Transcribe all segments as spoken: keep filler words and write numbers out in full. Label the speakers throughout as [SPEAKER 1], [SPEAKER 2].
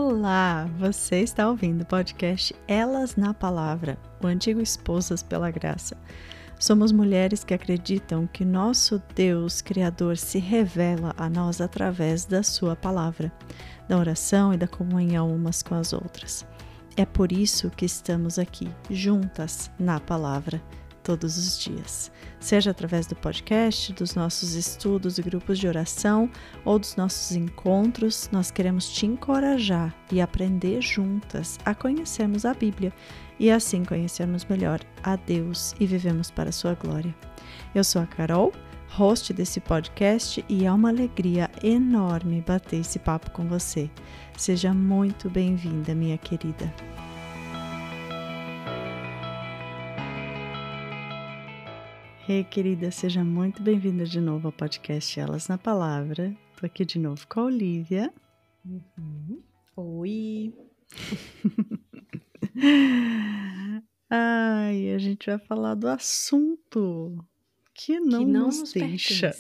[SPEAKER 1] Olá, você está ouvindo o podcast Elas na Palavra, o antigo Esposas pela Graça. Somos mulheres que acreditam que nosso Deus Criador se revela a nós através da sua palavra, da oração e da comunhão umas com as outras. É por isso que estamos aqui, juntas na palavra, todos os dias. Seja através do podcast, dos nossos estudos e grupos de oração ou dos nossos encontros, nós queremos te encorajar e aprender juntas a conhecermos a Bíblia e assim conhecermos melhor a Deus e vivemos para a sua glória. Eu sou a Carol, host desse podcast, e é uma alegria enorme bater esse papo com você. Seja muito bem-vinda, minha querida. Ei, querida, seja muito bem-vinda de novo ao podcast Elas na Palavra. Tô aqui de novo com a Olivia.
[SPEAKER 2] Uhum. Oi!
[SPEAKER 1] Ai, a gente vai falar do assunto que não,
[SPEAKER 2] que não
[SPEAKER 1] nos,
[SPEAKER 2] nos
[SPEAKER 1] deixa.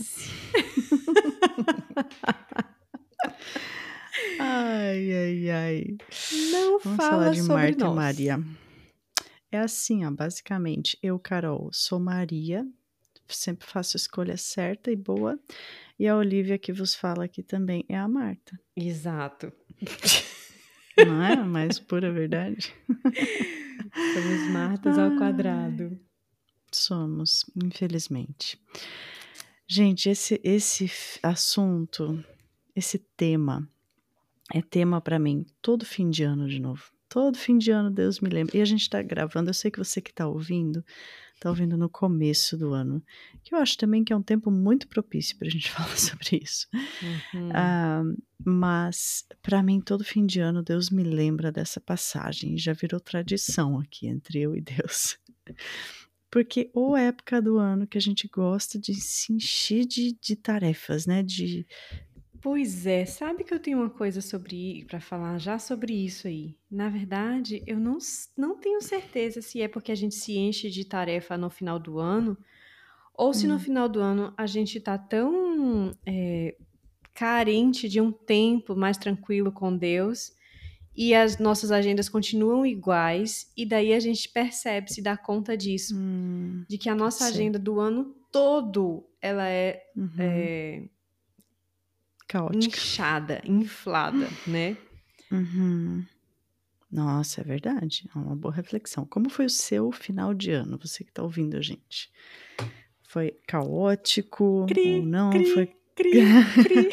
[SPEAKER 1] Ai, ai, ai.
[SPEAKER 2] Não
[SPEAKER 1] Vamos
[SPEAKER 2] fala
[SPEAKER 1] falar de
[SPEAKER 2] sobre
[SPEAKER 1] Marta
[SPEAKER 2] nós.
[SPEAKER 1] e Maria. É assim, ó, basicamente, eu, Carol, sou Maria, sempre faço a escolha certa e boa, e a Olivia que vos fala aqui também é a Marta.
[SPEAKER 2] Exato.
[SPEAKER 1] Não é a mais pura verdade?
[SPEAKER 2] Somos Martas ao quadrado.
[SPEAKER 1] Somos, infelizmente. Gente, esse, esse assunto, esse tema, é tema para mim todo fim de ano de novo. Todo fim de ano, Deus me lembra. E a gente tá gravando, eu sei que você que tá ouvindo, tá ouvindo no começo do ano, que eu acho também que é um tempo muito propício pra gente falar sobre isso.
[SPEAKER 2] Uhum.
[SPEAKER 1] Ah, mas, para mim, todo fim de ano, Deus me lembra dessa passagem. Já virou tradição aqui entre eu e Deus. Porque ou é época do ano que a gente gosta de se encher de, de tarefas, né? De...
[SPEAKER 2] Pois é, sabe que eu tenho uma coisa sobre para falar já sobre isso aí. Na verdade, eu não, não tenho certeza se é porque a gente se enche de tarefa no final do ano, ou se no
[SPEAKER 1] Hum.
[SPEAKER 2] final do ano a gente tá tão é, carente de um tempo mais tranquilo com Deus e as nossas agendas continuam iguais, e daí a gente percebe, se dá conta disso,
[SPEAKER 1] Hum,
[SPEAKER 2] de que a
[SPEAKER 1] pode
[SPEAKER 2] nossa
[SPEAKER 1] ser.
[SPEAKER 2] agenda do ano todo, ela é,
[SPEAKER 1] Uhum.
[SPEAKER 2] é
[SPEAKER 1] Caótica.
[SPEAKER 2] inchada, inflada, né?
[SPEAKER 1] Uhum. Nossa, é verdade. É uma boa reflexão. Como foi o seu final de ano, você que tá ouvindo a gente? Foi caótico
[SPEAKER 2] Cri,
[SPEAKER 1] ou não?
[SPEAKER 2] cri,
[SPEAKER 1] Foi...
[SPEAKER 2] cri, cri.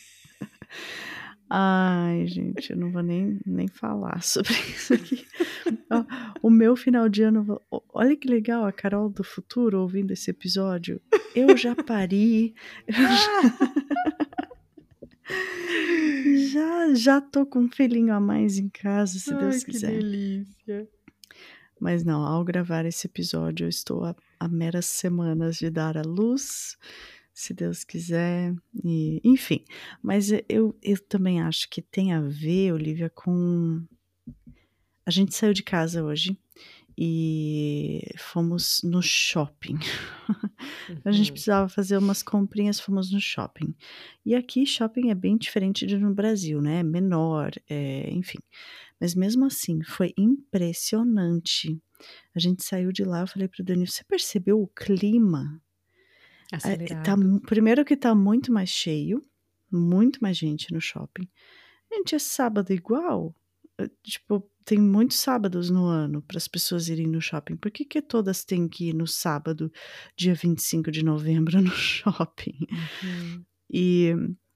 [SPEAKER 1] Ai, gente, eu não vou nem, nem falar sobre isso aqui. Ó, o meu final de ano, ó, olha que legal, a Carol do futuro ouvindo esse episódio. Eu já pari, eu já, já, já tô com um filhinho a mais em casa, se Deus
[SPEAKER 2] Ai, que
[SPEAKER 1] quiser.
[SPEAKER 2] delícia.
[SPEAKER 1] Mas não, ao gravar esse episódio, eu estou a, a meras semanas de dar à luz, se Deus quiser, e, enfim. Mas eu, eu também acho que tem a ver, Olivia, com... A gente saiu de casa hoje e fomos no shopping. A gente
[SPEAKER 2] Uhum.
[SPEAKER 1] precisava fazer umas comprinhas, fomos no shopping. E aqui, shopping é bem diferente de no Brasil, né? É menor, é, enfim. Mas mesmo assim, foi impressionante. A gente saiu de lá, eu falei pro Danilo, você percebeu o clima? É, tá,
[SPEAKER 2] Acelerado.
[SPEAKER 1] primeiro que tá muito mais cheio, muito mais gente no shopping. Gente, é sábado igual. É, tipo, tem muitos sábados no ano para as pessoas irem no shopping. Por que que todas têm que ir no sábado, dia vinte e cinco de novembro, no shopping?
[SPEAKER 2] Uhum.
[SPEAKER 1] E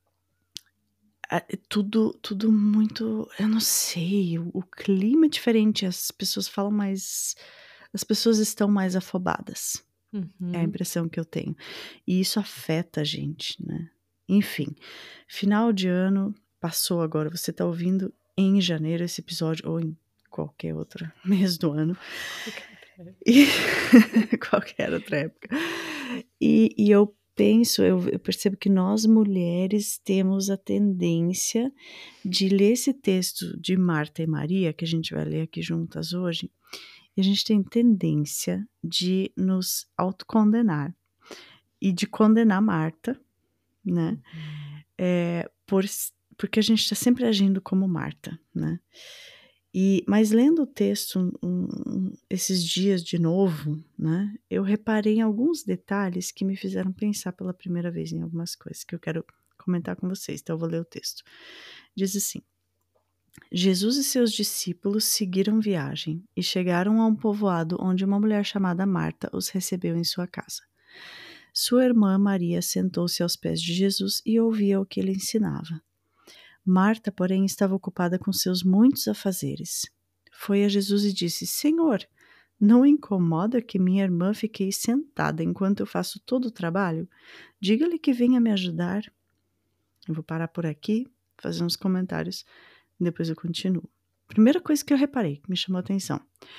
[SPEAKER 1] é tudo, tudo muito, eu não sei, o, o clima é diferente, as pessoas falam mais, as pessoas estão mais afobadas. É a
[SPEAKER 2] Uhum.
[SPEAKER 1] impressão que eu tenho. E isso afeta a gente, né? Enfim, final de ano passou agora. Você tá ouvindo em janeiro esse episódio, ou em qualquer outro mês do ano. E qualquer outra época. E, e eu penso, eu, eu percebo que nós mulheres temos a tendência de ler esse texto de Marta e Maria, que a gente vai ler aqui juntas hoje, e a gente tem tendência de nos autocondenar e de condenar Marta, né?
[SPEAKER 2] Uhum.
[SPEAKER 1] É, por porque a gente está sempre agindo como Marta, né? E, mas lendo o texto um, um, esses dias de novo, né, eu reparei em alguns detalhes que me fizeram pensar pela primeira vez em algumas coisas que eu quero comentar com vocês. Então eu vou ler o texto. Diz assim: Jesus e seus discípulos seguiram viagem e chegaram a um povoado onde uma mulher chamada Marta os recebeu em sua casa. Sua irmã Maria sentou-se aos pés de Jesus e ouvia o que ele ensinava. Marta, porém, estava ocupada com seus muitos afazeres. Foi a Jesus e disse: Senhor, não incomoda que minha irmã fique sentada enquanto eu faço todo o trabalho? Diga-lhe que venha me ajudar. Eu vou parar por aqui, fazer uns comentários, e depois eu continuo. Primeira coisa que eu reparei, que me chamou a atenção,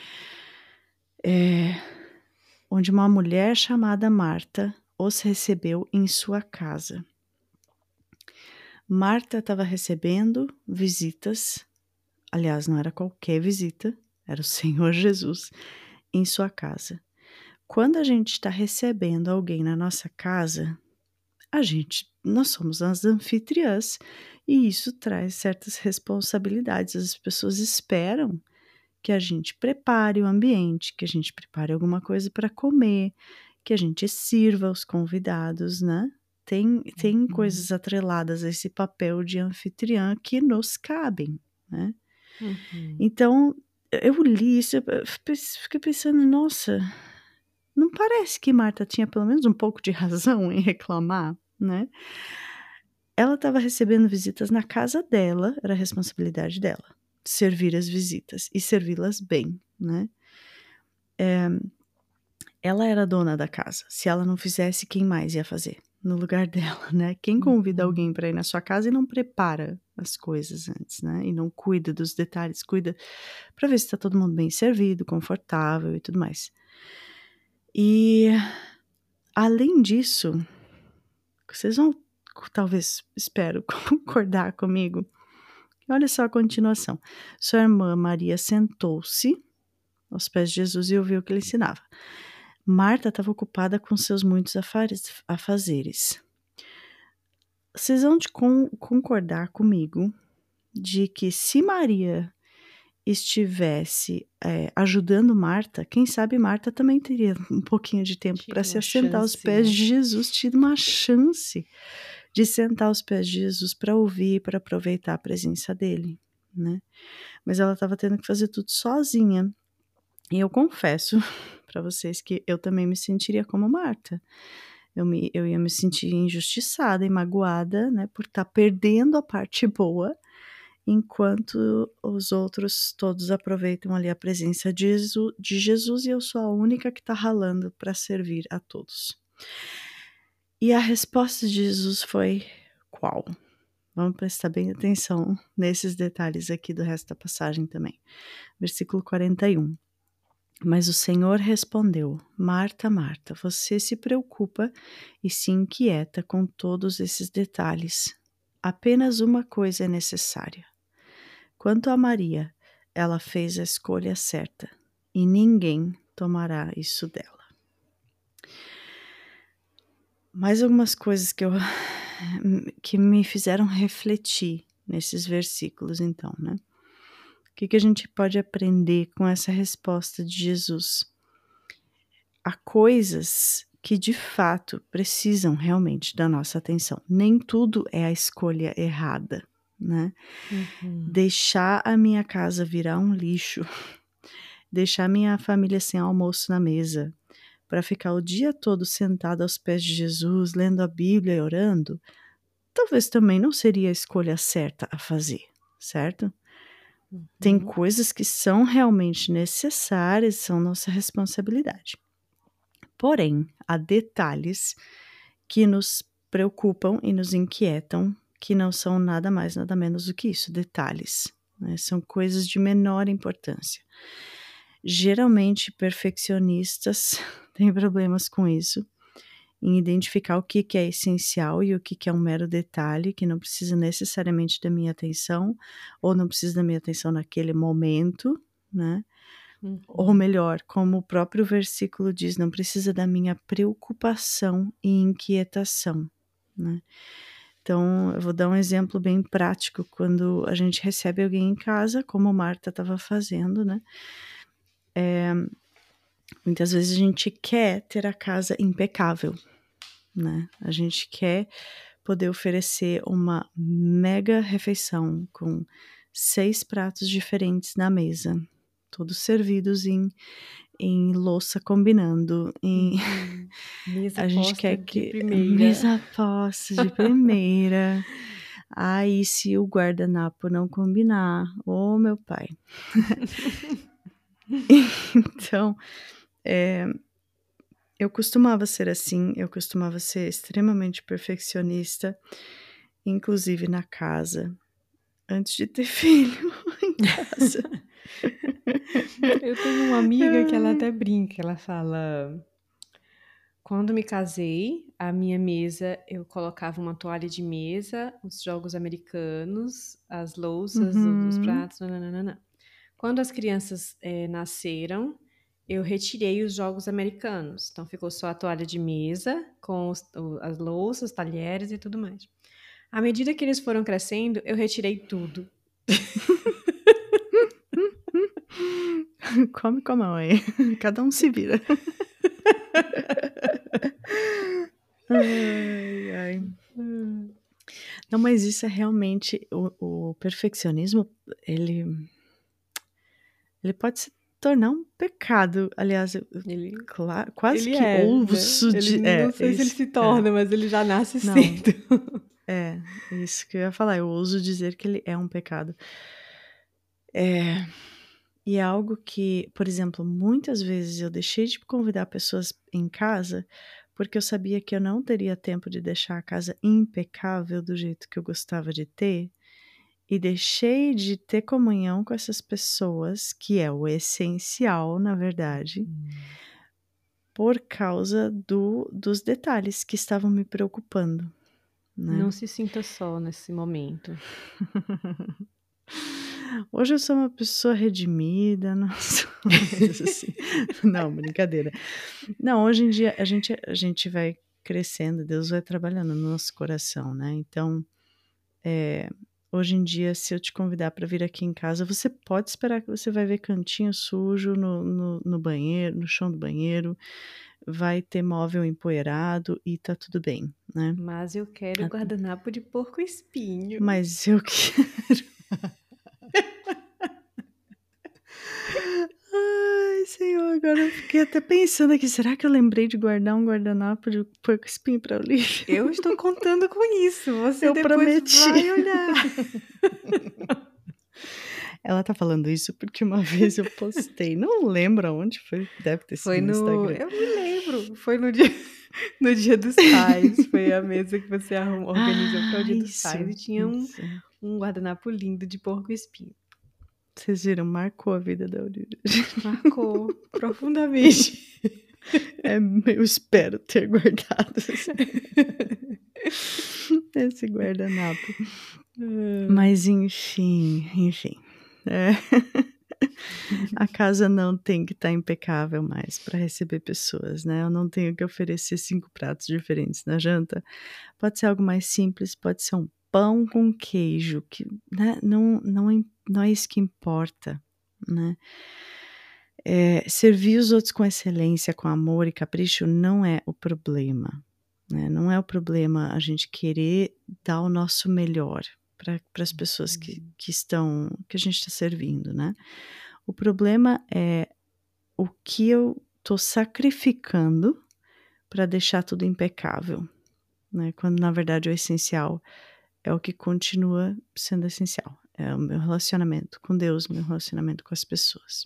[SPEAKER 1] é onde uma mulher chamada Marta os recebeu em sua casa. Marta estava recebendo visitas, aliás, não era qualquer visita, era o Senhor Jesus em sua casa. Quando a gente está recebendo alguém na nossa casa, a gente, nós somos as anfitriãs e isso traz certas responsabilidades. As pessoas esperam que a gente prepare o ambiente, que a gente prepare alguma coisa para comer, que a gente sirva os convidados, né? Tem, tem uhum. coisas atreladas a esse papel de anfitriã que nos cabem, né? Uhum. Então, eu li isso, eu fiquei pensando, nossa, não parece que Marta tinha pelo menos um pouco de razão em reclamar, né? Ela estava recebendo visitas na casa dela, era a responsabilidade dela, servir as visitas e servi-las bem, né? É, ela era dona da casa. Se ela não fizesse, quem mais ia fazer no lugar dela, né? Quem convida uhum. alguém para ir na sua casa e não prepara as coisas antes, né? E não cuida dos detalhes, cuida para ver se está todo mundo bem servido, confortável e tudo mais. E além disso, vocês vão, talvez, espero, concordar comigo. Olha só a continuação. Sua irmã Maria sentou-se aos pés de Jesus e ouviu o que ele ensinava. Marta estava ocupada com seus muitos afazeres. Vocês vão de con- concordar comigo de que se Maria estivesse é, ajudando Marta, quem sabe Marta também teria um pouquinho de tempo para se assentar aos pés de Jesus, tido uma chance de sentar aos pés de Jesus para ouvir, para aproveitar a presença dele, né? Mas ela estava tendo que fazer tudo sozinha. E eu confesso para vocês que eu também me sentiria como Marta. Eu, me, eu ia me sentir injustiçada e magoada, né, por estar tá perdendo a parte boa, enquanto os outros todos aproveitam ali a presença de Jesus, de Jesus e eu sou a única que está ralando para servir a todos. E a resposta de Jesus foi qual? Vamos prestar bem atenção nesses detalhes aqui do resto da passagem também. Versículo quarenta e um. Mas o Senhor respondeu: Marta, Marta, você se preocupa e se inquieta com todos esses detalhes. Apenas uma coisa é necessária. Quanto a Maria, ela fez a escolha certa e ninguém tomará isso dela. Mais algumas coisas que, eu, que me fizeram refletir nesses versículos, então, né? O que, que a gente pode aprender com essa resposta de Jesus? Há coisas que de fato precisam realmente da nossa atenção. Nem tudo é a escolha errada, né? Uhum. Deixar a minha casa virar um lixo, deixar minha família sem almoço na mesa, para ficar o dia todo sentada aos pés de Jesus, lendo a Bíblia e orando, talvez também não seria a escolha certa a fazer, certo? Uhum. Tem coisas que são realmente necessárias, são nossa responsabilidade. Porém, há detalhes que nos preocupam e nos inquietam, que não são nada mais, nada menos do que isso, detalhes, né? São coisas de menor importância. Geralmente, perfeccionistas têm problemas com isso, em identificar o que, que é essencial e o que, que é um mero detalhe, que não precisa necessariamente da minha atenção, ou não precisa da minha atenção naquele momento, né? Uhum. Ou melhor, como o próprio versículo diz, não precisa da minha preocupação e inquietação, né? Então, eu vou dar um exemplo bem prático. Quando a gente recebe alguém em casa, como Marta estava fazendo, né? É, muitas vezes a gente quer ter a casa impecável, né? A gente quer poder oferecer uma mega refeição com seis pratos diferentes na mesa, todos servidos em, em louça combinando. Em...
[SPEAKER 2] Uhum. Mesa
[SPEAKER 1] A gente
[SPEAKER 2] posta
[SPEAKER 1] quer
[SPEAKER 2] de
[SPEAKER 1] que
[SPEAKER 2] primeira.
[SPEAKER 1] mesa posta de primeira. Aí, se o guardanapo não combinar, ô meu pai. Então, é, eu costumava ser assim, eu costumava ser extremamente perfeccionista, inclusive na casa, antes de ter filho em casa.
[SPEAKER 2] Eu tenho uma amiga que ela até brinca, ela fala: quando me casei, a minha mesa, eu colocava uma toalha de mesa, os jogos americanos, as louças, os
[SPEAKER 1] Uhum.
[SPEAKER 2] pratos, nananana. Quando as crianças eh, nasceram, eu retirei os jogos americanos. Então ficou só a toalha de mesa, com os- o- as louças, os talheres e tudo mais. À medida que eles foram crescendo, eu retirei tudo.
[SPEAKER 1] Come com a mão aí. Cada um se vira. Ai, ai. Não, mas isso é realmente o, o perfeccionismo, ele, ele pode se tornar um pecado. Aliás, eu, eu-
[SPEAKER 2] Ele,
[SPEAKER 1] cla- quase
[SPEAKER 2] ele
[SPEAKER 1] que
[SPEAKER 2] é, né?
[SPEAKER 1] ouso
[SPEAKER 2] Ele
[SPEAKER 1] de.
[SPEAKER 2] não
[SPEAKER 1] É,
[SPEAKER 2] sei se ele
[SPEAKER 1] isso.
[SPEAKER 2] se
[SPEAKER 1] É,
[SPEAKER 2] torna, mas ele já nasce
[SPEAKER 1] não,
[SPEAKER 2] cedo.
[SPEAKER 1] é isso que eu ia falar. Eu ouso dizer que ele é um pecado. É, e é algo que, por exemplo, muitas vezes eu deixei de convidar pessoas em casa porque eu sabia que eu não teria tempo de deixar a casa impecável do jeito que eu gostava de ter. E deixei de ter comunhão com essas pessoas, que é o essencial, na verdade, por causa do, dos detalhes que estavam me preocupando, né?
[SPEAKER 2] Não se sinta só nesse momento.
[SPEAKER 1] Hoje eu sou uma pessoa redimida, não sou mais assim. Não, brincadeira. Não, hoje em dia a gente, a gente vai crescendo, Deus vai trabalhando no nosso coração, né? Então, é, hoje em dia, se eu te convidar para vir aqui em casa, você pode esperar que você vai ver cantinho sujo no, no, no banheiro, no chão do banheiro, vai ter móvel empoeirado e tá tudo bem, né?
[SPEAKER 2] Mas eu quero
[SPEAKER 1] Ah,
[SPEAKER 2] guardanapo de porco espinho.
[SPEAKER 1] mas eu quero. Ai, Senhor, agora eu fiquei até pensando aqui, será que eu lembrei de guardar um guardanapo de porco espinho para Olivia?
[SPEAKER 2] Eu estou contando com isso. Você
[SPEAKER 1] Eu
[SPEAKER 2] depois
[SPEAKER 1] prometi.
[SPEAKER 2] vai olhar.
[SPEAKER 1] Ela tá falando isso porque uma vez eu postei, não lembro aonde foi, deve ter
[SPEAKER 2] Foi
[SPEAKER 1] sido no
[SPEAKER 2] no.
[SPEAKER 1] Instagram.
[SPEAKER 2] Eu me lembro. Foi no dia, no dia dos pais. Foi a mesa que você arrum- organizou para o
[SPEAKER 1] Ah,
[SPEAKER 2] dia dos
[SPEAKER 1] isso,
[SPEAKER 2] pais e tinha um,
[SPEAKER 1] isso.
[SPEAKER 2] um guardanapo lindo de porco espinho.
[SPEAKER 1] Vocês viram, marcou a vida da Olivia.
[SPEAKER 2] Marcou profundamente.
[SPEAKER 1] É, eu espero ter guardado esse guardanapo. Mas enfim, enfim. É. A casa não tem que estar impecável mais para receber pessoas, né? Eu não tenho que oferecer cinco pratos diferentes na janta. Pode ser algo mais simples, pode ser um pão com queijo, que né? não, não, im- não é isso que importa, né? É, servir os outros com excelência, com amor e capricho não é o problema, né? Não é o problema a gente querer dar o nosso melhor para as pessoas que, que estão, que a gente está servindo, né? O problema é o que eu estou sacrificando para deixar tudo impecável, né? Quando na verdade o essencial é o que continua sendo essencial, é o meu relacionamento com Deus, meu relacionamento com as pessoas.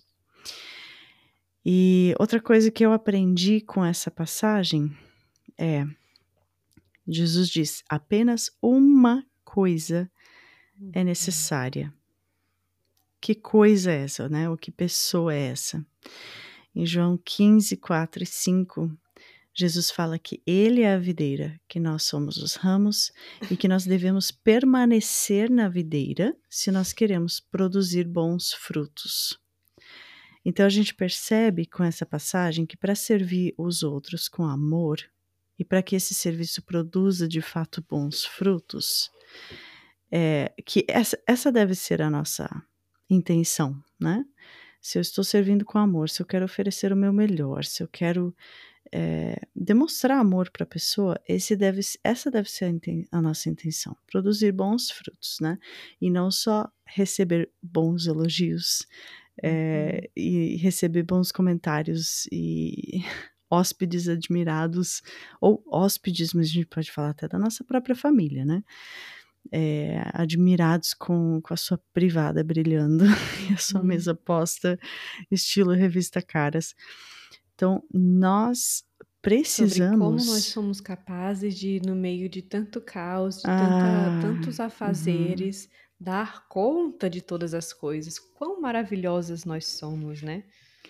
[SPEAKER 1] E outra coisa que eu aprendi com essa passagem é, Jesus diz, apenas uma coisa é necessária. Que coisa é essa, né? Ou que pessoa é essa? Em João quinze, quatro e cinco, Jesus fala que Ele é a videira, que nós somos os ramos e que nós devemos permanecer na videira se nós queremos produzir bons frutos. Então a gente percebe com essa passagem que para servir os outros com amor, E para que esse serviço produza de fato bons frutos, é, que essa, essa deve ser a nossa intenção, né? Se eu estou servindo com amor, se eu quero oferecer o meu melhor, se eu quero é, demonstrar amor para a pessoa, esse deve, essa deve ser a, inten, a nossa intenção, produzir bons frutos, né? E não só receber bons elogios é, uhum. e receber bons comentários e hóspedes admirados, ou hóspedes, mas a gente pode falar até da nossa própria família, né? É, admirados com, com a sua privada brilhando e a sua uhum. mesa posta, estilo revista Caras. Então, nós precisamos...
[SPEAKER 2] Sobre como nós somos capazes de, no meio de tanto caos, de
[SPEAKER 1] ah,
[SPEAKER 2] tanta, tantos afazeres,
[SPEAKER 1] uhum.
[SPEAKER 2] dar conta de todas as coisas. Quão maravilhosas nós somos, né?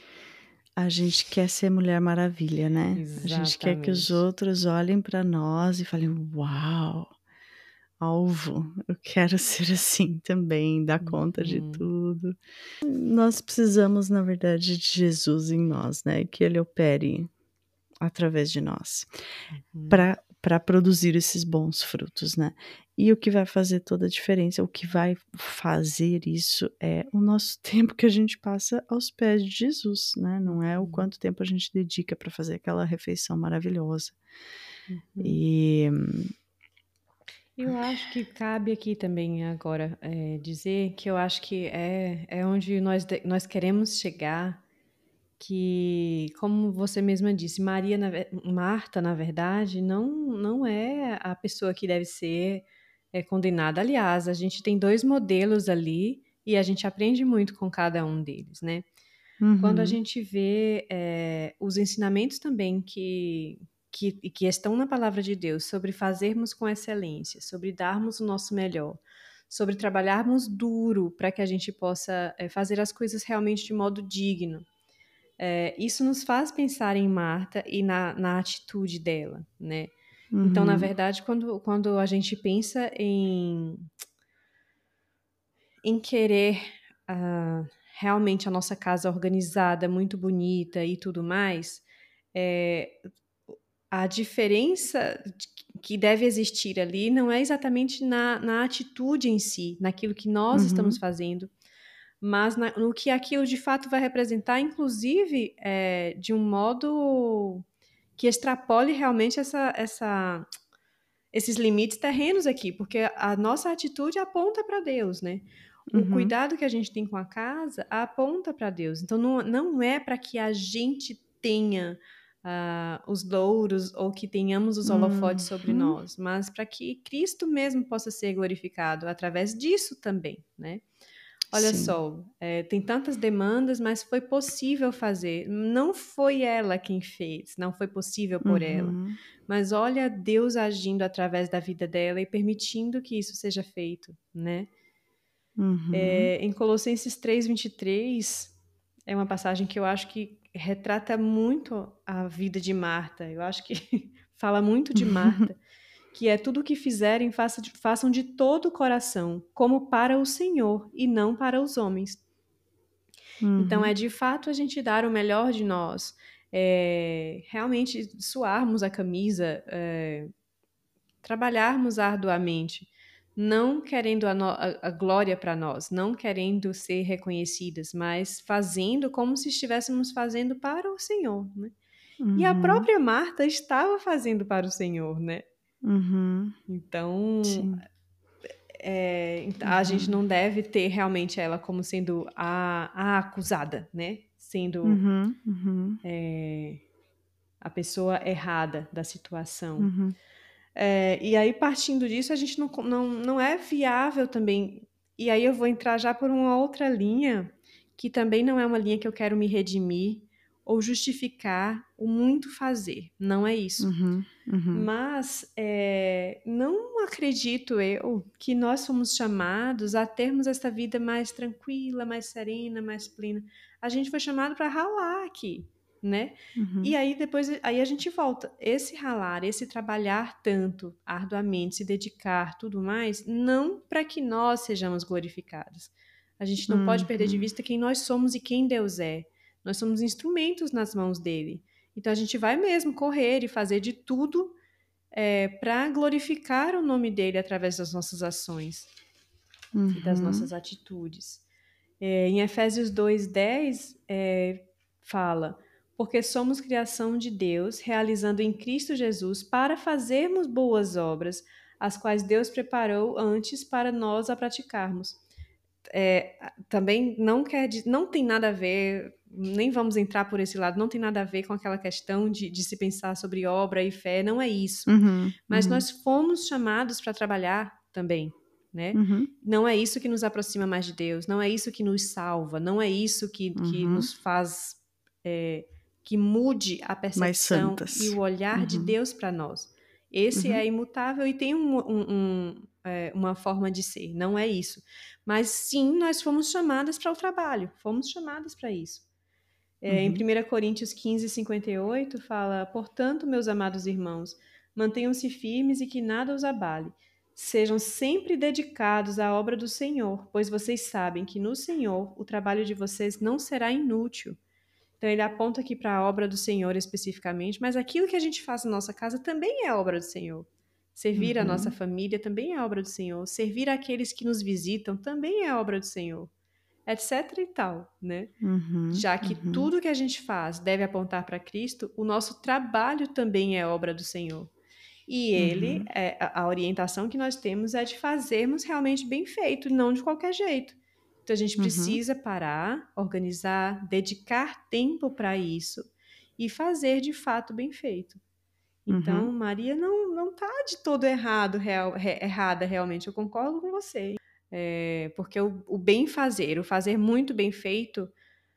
[SPEAKER 1] A gente quer ser Mulher Maravilha, né?
[SPEAKER 2] Exatamente.
[SPEAKER 1] A gente quer que os outros olhem para nós e falem, uau, alvo, eu quero ser assim também, dar conta uhum. de tudo. Nós precisamos, na verdade, de Jesus em nós, né? Que Ele opere através de nós, uhum. para para produzir esses bons frutos, né? E o que vai fazer toda a diferença, o que vai fazer isso é o nosso tempo que a gente passa aos pés de Jesus, né? Não é o quanto tempo a gente dedica para fazer aquela refeição maravilhosa. Uhum. E
[SPEAKER 2] eu acho que cabe aqui também agora é, dizer que eu acho que é, é onde nós, nós queremos chegar, que, como você mesma disse, Maria, na, Marta, na verdade, não, não é a pessoa que deve ser é, condenada. Aliás, a gente tem dois modelos ali e a gente aprende muito com cada um deles, né? Uhum. Quando a gente vê é, os ensinamentos também que, que, que estão na palavra de Deus sobre fazermos com excelência, sobre darmos o nosso melhor, sobre trabalharmos duro para que a gente possa é, fazer as coisas realmente de modo digno. É, isso nos faz pensar em Marta e na, na atitude dela, né? Uhum. Então, na verdade, quando, quando a gente pensa em, em querer uh, realmente a nossa casa organizada, muito bonita e tudo mais, é, a diferença que deve existir ali não é exatamente na, na atitude em si, naquilo que nós uhum. estamos fazendo, mas na, no que aquilo de fato vai representar, inclusive é, de um modo que extrapole realmente essa, essa, esses limites terrenos aqui, porque a nossa atitude aponta para Deus, né? O uhum. cuidado que a gente tem com a casa aponta para Deus. Então, não, não é para que a gente tenha uh, os louros ou que tenhamos os holofotes uhum. sobre nós, mas para que Cristo mesmo possa ser glorificado através disso também, né? Olha Sim. só, é, tem tantas demandas, mas foi possível fazer. Não foi ela quem fez, não foi possível por uhum. ela. Mas olha Deus agindo através da vida dela e permitindo que isso seja feito, né? Uhum. É, em Colossenses três, vinte e três, é uma passagem que eu acho que retrata muito a vida de Marta. Eu acho que fala muito de Marta. Que é tudo o que fizerem, façam de, façam de todo o coração, como para o Senhor e não para os homens. Uhum. Então, é de fato a gente dar o melhor de nós, é, realmente suarmos a camisa, é, trabalharmos arduamente, não querendo a, no, a, a glória para nós, não querendo ser reconhecidas, mas fazendo como se estivéssemos fazendo para o Senhor, né? Uhum. E a própria Marta estava fazendo para o Senhor, né?
[SPEAKER 1] Uhum.
[SPEAKER 2] Então, é, a uhum. gente não deve ter realmente ela como sendo a, a acusada, né? Sendo
[SPEAKER 1] uhum. Uhum.
[SPEAKER 2] É, a pessoa errada da situação.
[SPEAKER 1] Uhum.
[SPEAKER 2] É, e aí, partindo disso, a gente não, não, não é viável também. E aí eu vou entrar já por uma outra linha, que também não é uma linha que eu quero me redimir ou justificar o muito fazer. Não é isso.
[SPEAKER 1] Uhum. Uhum.
[SPEAKER 2] Mas é, não acredito eu que nós somos chamados a termos essa vida mais tranquila, mais serena, mais plena. A gente foi chamado para ralar aqui, né? Uhum. E aí depois aí a gente volta. Esse ralar, esse trabalhar tanto, arduamente, se dedicar, tudo mais, não para que nós sejamos glorificados. A gente não uhum. pode perder de vista quem nós somos e quem Deus é. Nós somos instrumentos nas mãos dele. Então a gente vai mesmo correr e fazer de tudo é, para glorificar o nome dele através das nossas ações
[SPEAKER 1] Uhum.
[SPEAKER 2] e das nossas atitudes. É, em Efésios dois, dez, é, fala: porque somos criação de Deus, realizando em Cristo Jesus para fazermos boas obras, as quais Deus preparou antes para nós a praticarmos. É, também não quer, não tem nada a ver, nem vamos entrar por esse lado, não tem nada a ver com aquela questão de, de se pensar sobre obra e fé, não é isso.
[SPEAKER 1] Uhum.
[SPEAKER 2] Mas
[SPEAKER 1] Uhum.
[SPEAKER 2] nós fomos chamados para trabalhar também, né?
[SPEAKER 1] Uhum.
[SPEAKER 2] Não é isso que nos aproxima mais de Deus, não é isso que nos salva, não é isso que, que
[SPEAKER 1] Uhum.
[SPEAKER 2] nos faz, é, que mude a
[SPEAKER 1] Mais
[SPEAKER 2] percepção
[SPEAKER 1] santas.
[SPEAKER 2] e o olhar de
[SPEAKER 1] Uhum.
[SPEAKER 2] Deus para nós. Esse
[SPEAKER 1] Uhum.
[SPEAKER 2] é imutável e tem um, um, um, é, uma forma de ser, não é isso. Mas sim, nós fomos chamadas para o trabalho, fomos chamadas para isso. É,
[SPEAKER 1] Uhum.
[SPEAKER 2] Em primeira Coríntios quinze, cinquenta e oito, fala: portanto, meus amados irmãos, mantenham-se firmes e que nada os abale. Sejam sempre dedicados à obra do Senhor, pois vocês sabem que no Senhor o trabalho de vocês não será inútil. Então, ele aponta aqui para a obra do Senhor especificamente, mas aquilo que a gente faz na nossa casa também é obra do Senhor. Servir
[SPEAKER 1] Uhum.
[SPEAKER 2] a nossa família também é obra do Senhor. Servir aqueles que nos visitam também é obra do Senhor. Etc e tal, né?
[SPEAKER 1] Uhum.
[SPEAKER 2] Já que
[SPEAKER 1] Uhum.
[SPEAKER 2] tudo que a gente faz deve apontar para Cristo, o nosso trabalho também é obra do Senhor. E ele,
[SPEAKER 1] Uhum.
[SPEAKER 2] é, a, a orientação que nós temos é de fazermos realmente bem feito, não de qualquer jeito. Então a gente
[SPEAKER 1] Uhum.
[SPEAKER 2] precisa parar, organizar, dedicar tempo para isso e fazer de fato bem feito. Então,
[SPEAKER 1] Uhum.
[SPEAKER 2] Maria não não está de todo errado, real, re, errada realmente. Eu concordo com você. É, porque o, o bem fazer, o fazer muito bem feito,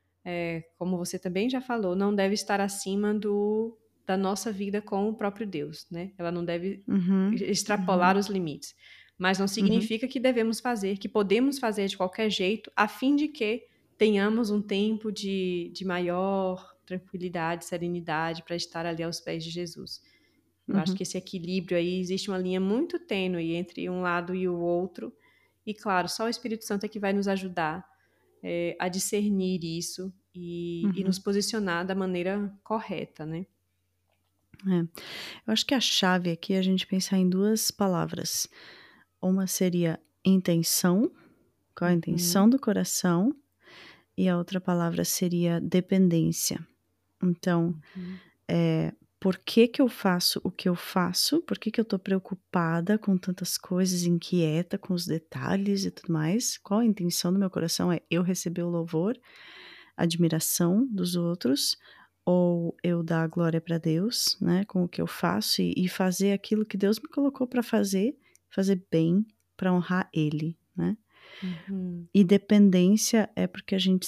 [SPEAKER 2] é, como você também já falou, não deve estar acima do, da nossa vida com o próprio Deus, né? Ela não deve
[SPEAKER 1] Uhum.
[SPEAKER 2] extrapolar os limites. Mas não
[SPEAKER 1] Uhum.
[SPEAKER 2] significa que devemos fazer, que podemos fazer de qualquer jeito, a fim de que tenhamos um tempo de, de maior tranquilidade, serenidade para estar ali aos pés de Jesus. Eu acho
[SPEAKER 1] Uhum.
[SPEAKER 2] que esse equilíbrio aí, existe uma linha muito tênue entre um lado e o outro. E claro, só o Espírito Santo é que vai nos ajudar é, a discernir isso e, e
[SPEAKER 1] Uhum.
[SPEAKER 2] nos posicionar da maneira correta, né?
[SPEAKER 1] É. Eu acho que a chave aqui é a gente pensar em duas palavras. Uma seria intenção, qual a intenção
[SPEAKER 2] Uhum.
[SPEAKER 1] do coração, e a outra palavra seria dependência. Então,
[SPEAKER 2] Uhum.
[SPEAKER 1] é, por que que eu faço o que eu faço? Por que que eu tô preocupada com tantas coisas, inquieta com os detalhes e tudo mais? Qual a intenção do meu coração? É eu receber o louvor, a admiração dos outros, ou eu dar glória para Deus, né, com o que eu faço e, e fazer aquilo que Deus me colocou para fazer, fazer bem, para honrar Ele, né?
[SPEAKER 2] Uhum.
[SPEAKER 1] E dependência é porque a gente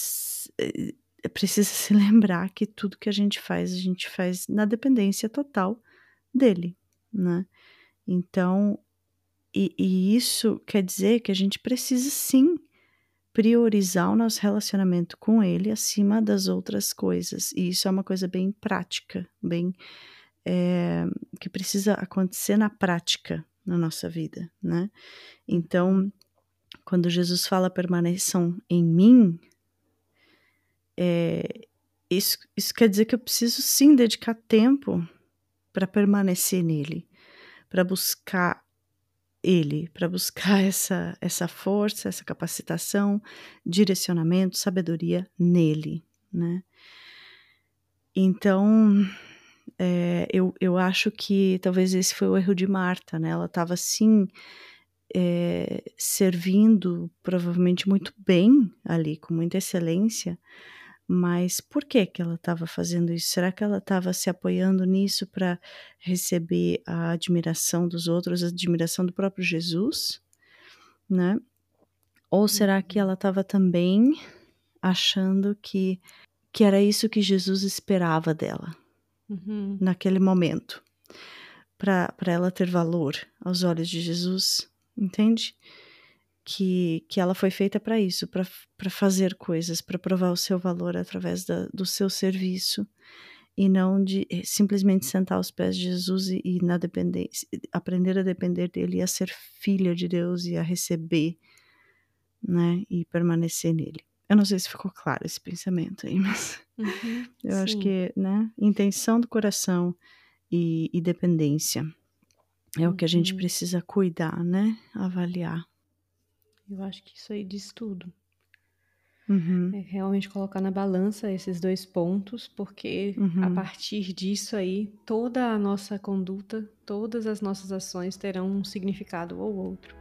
[SPEAKER 1] precisa se lembrar que tudo que a gente faz, a gente faz na dependência total dele, né? Então, e, e isso quer dizer que a gente precisa sim priorizar o nosso relacionamento com ele acima das outras coisas. E isso é uma coisa bem prática, bem é, que precisa acontecer na prática na nossa vida, né? Então, quando Jesus fala permaneçam em mim, é, isso, isso quer dizer que eu preciso sim dedicar tempo para permanecer nele, para buscar ele, para buscar essa, essa força, essa capacitação, direcionamento, sabedoria nele, né? Então, é, eu, eu acho que talvez esse foi o erro de Marta, né? Ela estava sim é, servindo provavelmente muito bem ali, com muita excelência, mas por que que ela estava fazendo isso? Será que ela estava se apoiando nisso para receber a admiração dos outros, a admiração do próprio Jesus, né? Ou será que ela estava também achando que, que era isso que Jesus esperava dela
[SPEAKER 2] Uhum.
[SPEAKER 1] naquele momento, para ela ter valor aos olhos de Jesus, entende? Que, que ela foi feita para isso, para fazer coisas, para provar o seu valor através da, do seu serviço, e não de simplesmente sentar aos pés de Jesus e, e na dependência, aprender a depender dele, e a ser filha de Deus e a receber, né, e permanecer nele. Eu não sei se ficou claro esse pensamento aí, mas
[SPEAKER 2] Uhum.
[SPEAKER 1] eu acho
[SPEAKER 2] Sim.
[SPEAKER 1] que, né, intenção do coração e, e dependência. É o que a gente
[SPEAKER 2] Uhum.
[SPEAKER 1] precisa cuidar, né? Avaliar.
[SPEAKER 2] Eu acho que isso aí diz tudo.
[SPEAKER 1] Uhum,
[SPEAKER 2] É realmente colocar na balança esses dois pontos, porque a
[SPEAKER 1] uhum.
[SPEAKER 2] partir disso aí, toda a nossa conduta, todas as nossas ações terão um significado ou outro.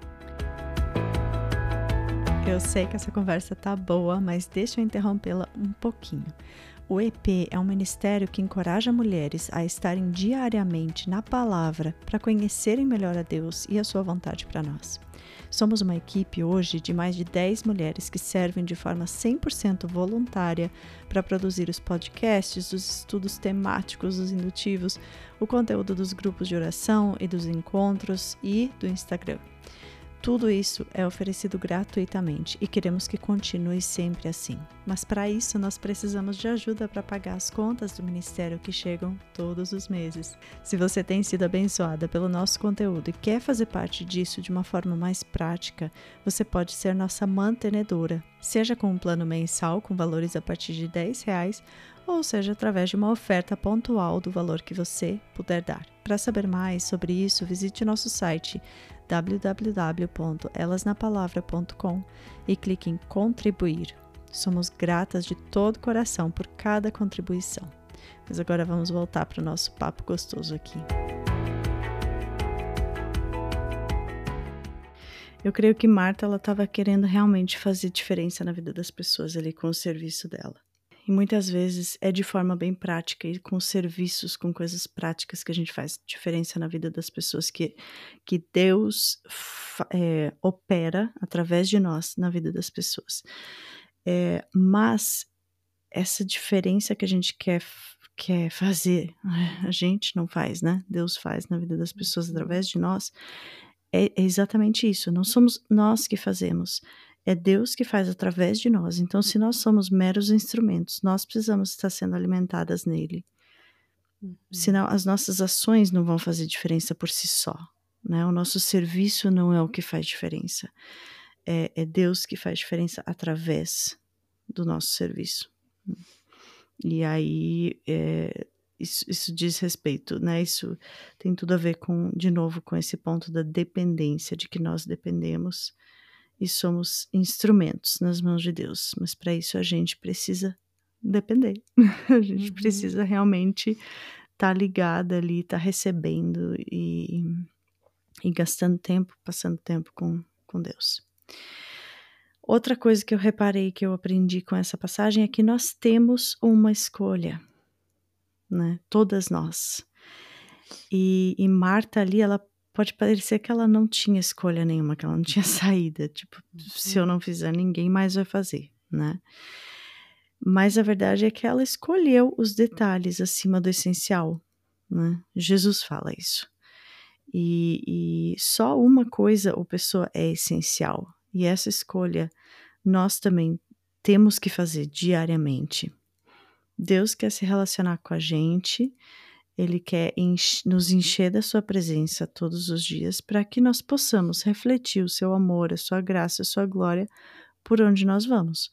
[SPEAKER 1] Eu sei que essa conversa tá boa, mas deixa eu interrompê-la um pouquinho. O E P é um ministério que encoraja mulheres a estarem diariamente na palavra para conhecerem melhor a Deus e a sua vontade para nós. Somos uma equipe hoje de mais de dez mulheres que servem de forma cem por cento voluntária para produzir os podcasts, os estudos temáticos, os indutivos, o conteúdo dos grupos de oração e dos encontros e do Instagram. Tudo isso é oferecido gratuitamente e queremos que continue sempre assim. Mas para isso nós precisamos de ajuda para pagar as contas do ministério que chegam todos os meses. Se você tem sido abençoada pelo nosso conteúdo e quer fazer parte disso de uma forma mais prática, você pode ser nossa mantenedora, seja com um plano mensal com valores a partir de dez reais, ou seja através de uma oferta pontual do valor que você puder dar. Para saber mais sobre isso, visite nosso site w w w ponto elas na palavra ponto com e clique em contribuir. Somos gratas de todo o coração por cada contribuição. Mas agora vamos voltar para o nosso papo gostoso aqui. Eu creio que Marta ela estava querendo realmente fazer diferença na vida das pessoas ali com o serviço dela. E muitas vezes é de forma bem prática e com serviços, com coisas práticas que a gente faz diferença na vida das pessoas, que, que Deus é, opera através de nós na vida das pessoas. É, mas essa diferença que a gente quer, quer fazer, a gente não faz, né? Deus faz na vida das pessoas através de nós, é, é exatamente isso. Não somos nós que fazemos. É Deus que faz através de nós. Então, se nós somos meros instrumentos, nós precisamos estar sendo alimentadas nele.
[SPEAKER 2] Uhum.
[SPEAKER 1] Senão, as nossas ações não vão fazer diferença por si só, né? O nosso serviço não é o que faz diferença. É, é Deus que faz diferença através do nosso serviço. E aí, é, isso, isso diz respeito, né? Isso tem tudo a ver com, de novo, com esse ponto da dependência, de que nós dependemos e somos instrumentos nas mãos de Deus, mas para isso a gente precisa depender, a gente
[SPEAKER 2] Uhum.
[SPEAKER 1] precisa realmente estar tá ligada ali, estar tá recebendo e, e gastando tempo, passando tempo com, com Deus. Outra coisa que eu reparei, que eu aprendi com essa passagem, é que nós temos uma escolha, né? Todas nós. E, e Marta ali, ela pode parecer que ela não tinha escolha nenhuma, que ela não tinha saída. Tipo, uhum. Se eu não fizer, ninguém mais vai fazer, né? Mas a verdade é que ela escolheu os detalhes acima do essencial, né? Jesus fala isso. E, e só uma coisa ou pessoa é essencial. E essa escolha nós também temos que fazer diariamente. Deus quer se relacionar com a gente, Ele quer enche, nos encher da sua presença todos os dias para que nós possamos refletir o seu amor, a sua graça, a sua glória por onde nós vamos.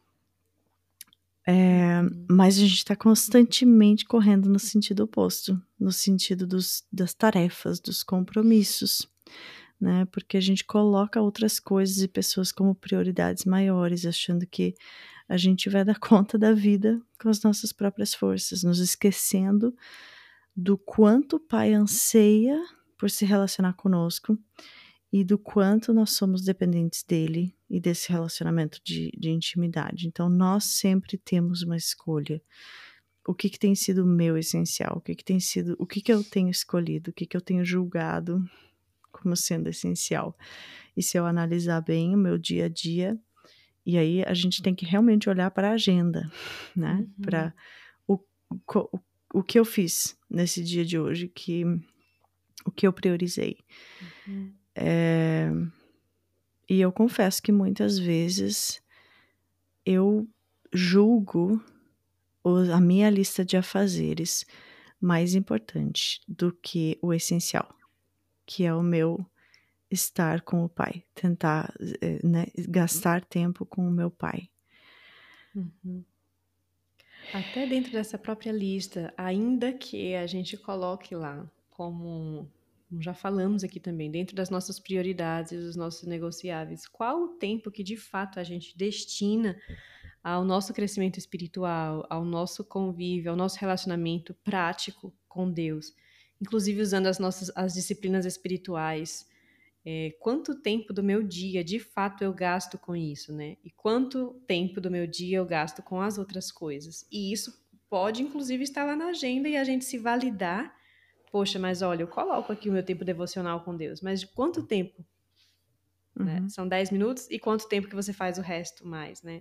[SPEAKER 1] É, uhum. Mas a gente está constantemente correndo no sentido oposto, no sentido dos, das tarefas, dos compromissos, né? Porque a gente coloca outras coisas e pessoas como prioridades maiores, achando que a gente vai dar conta da vida com as nossas próprias forças, nos esquecendo do quanto o Pai anseia por se relacionar conosco e do quanto nós somos dependentes dele e desse relacionamento de, de intimidade. Então, nós sempre temos uma escolha. O que, que tem sido o meu essencial? O que, que tem sido, o que, que eu tenho escolhido? O que, que eu tenho julgado como sendo essencial? E se eu analisar bem o meu dia a dia, e aí a gente tem que realmente olhar para a agenda, né? Uhum. Para o, o, o que eu fiz nesse dia de hoje, que, o que eu priorizei. Uhum. É, e eu confesso que muitas vezes eu julgo a minha lista de afazeres mais importante do que o essencial, que é o meu estar com o Pai, tentar, né, gastar tempo com o meu Pai.
[SPEAKER 2] Uhum. Até dentro dessa própria lista, ainda que a gente coloque lá como já falamos aqui também, dentro das nossas prioridades, dos nossos negociáveis, qual o tempo que de fato a gente destina ao nosso crescimento espiritual, ao nosso convívio, ao nosso relacionamento prático com Deus, inclusive usando as nossas as disciplinas espirituais. É, quanto tempo do meu dia de fato eu gasto com isso, né? E quanto tempo do meu dia eu gasto com as outras coisas? E isso pode, inclusive, estar lá na agenda e a gente se validar. Poxa, mas olha, eu coloco aqui o meu tempo devocional com Deus, mas de quanto tempo? Né?
[SPEAKER 1] Uhum.
[SPEAKER 2] São dez minutos e quanto tempo que você faz o resto mais, né?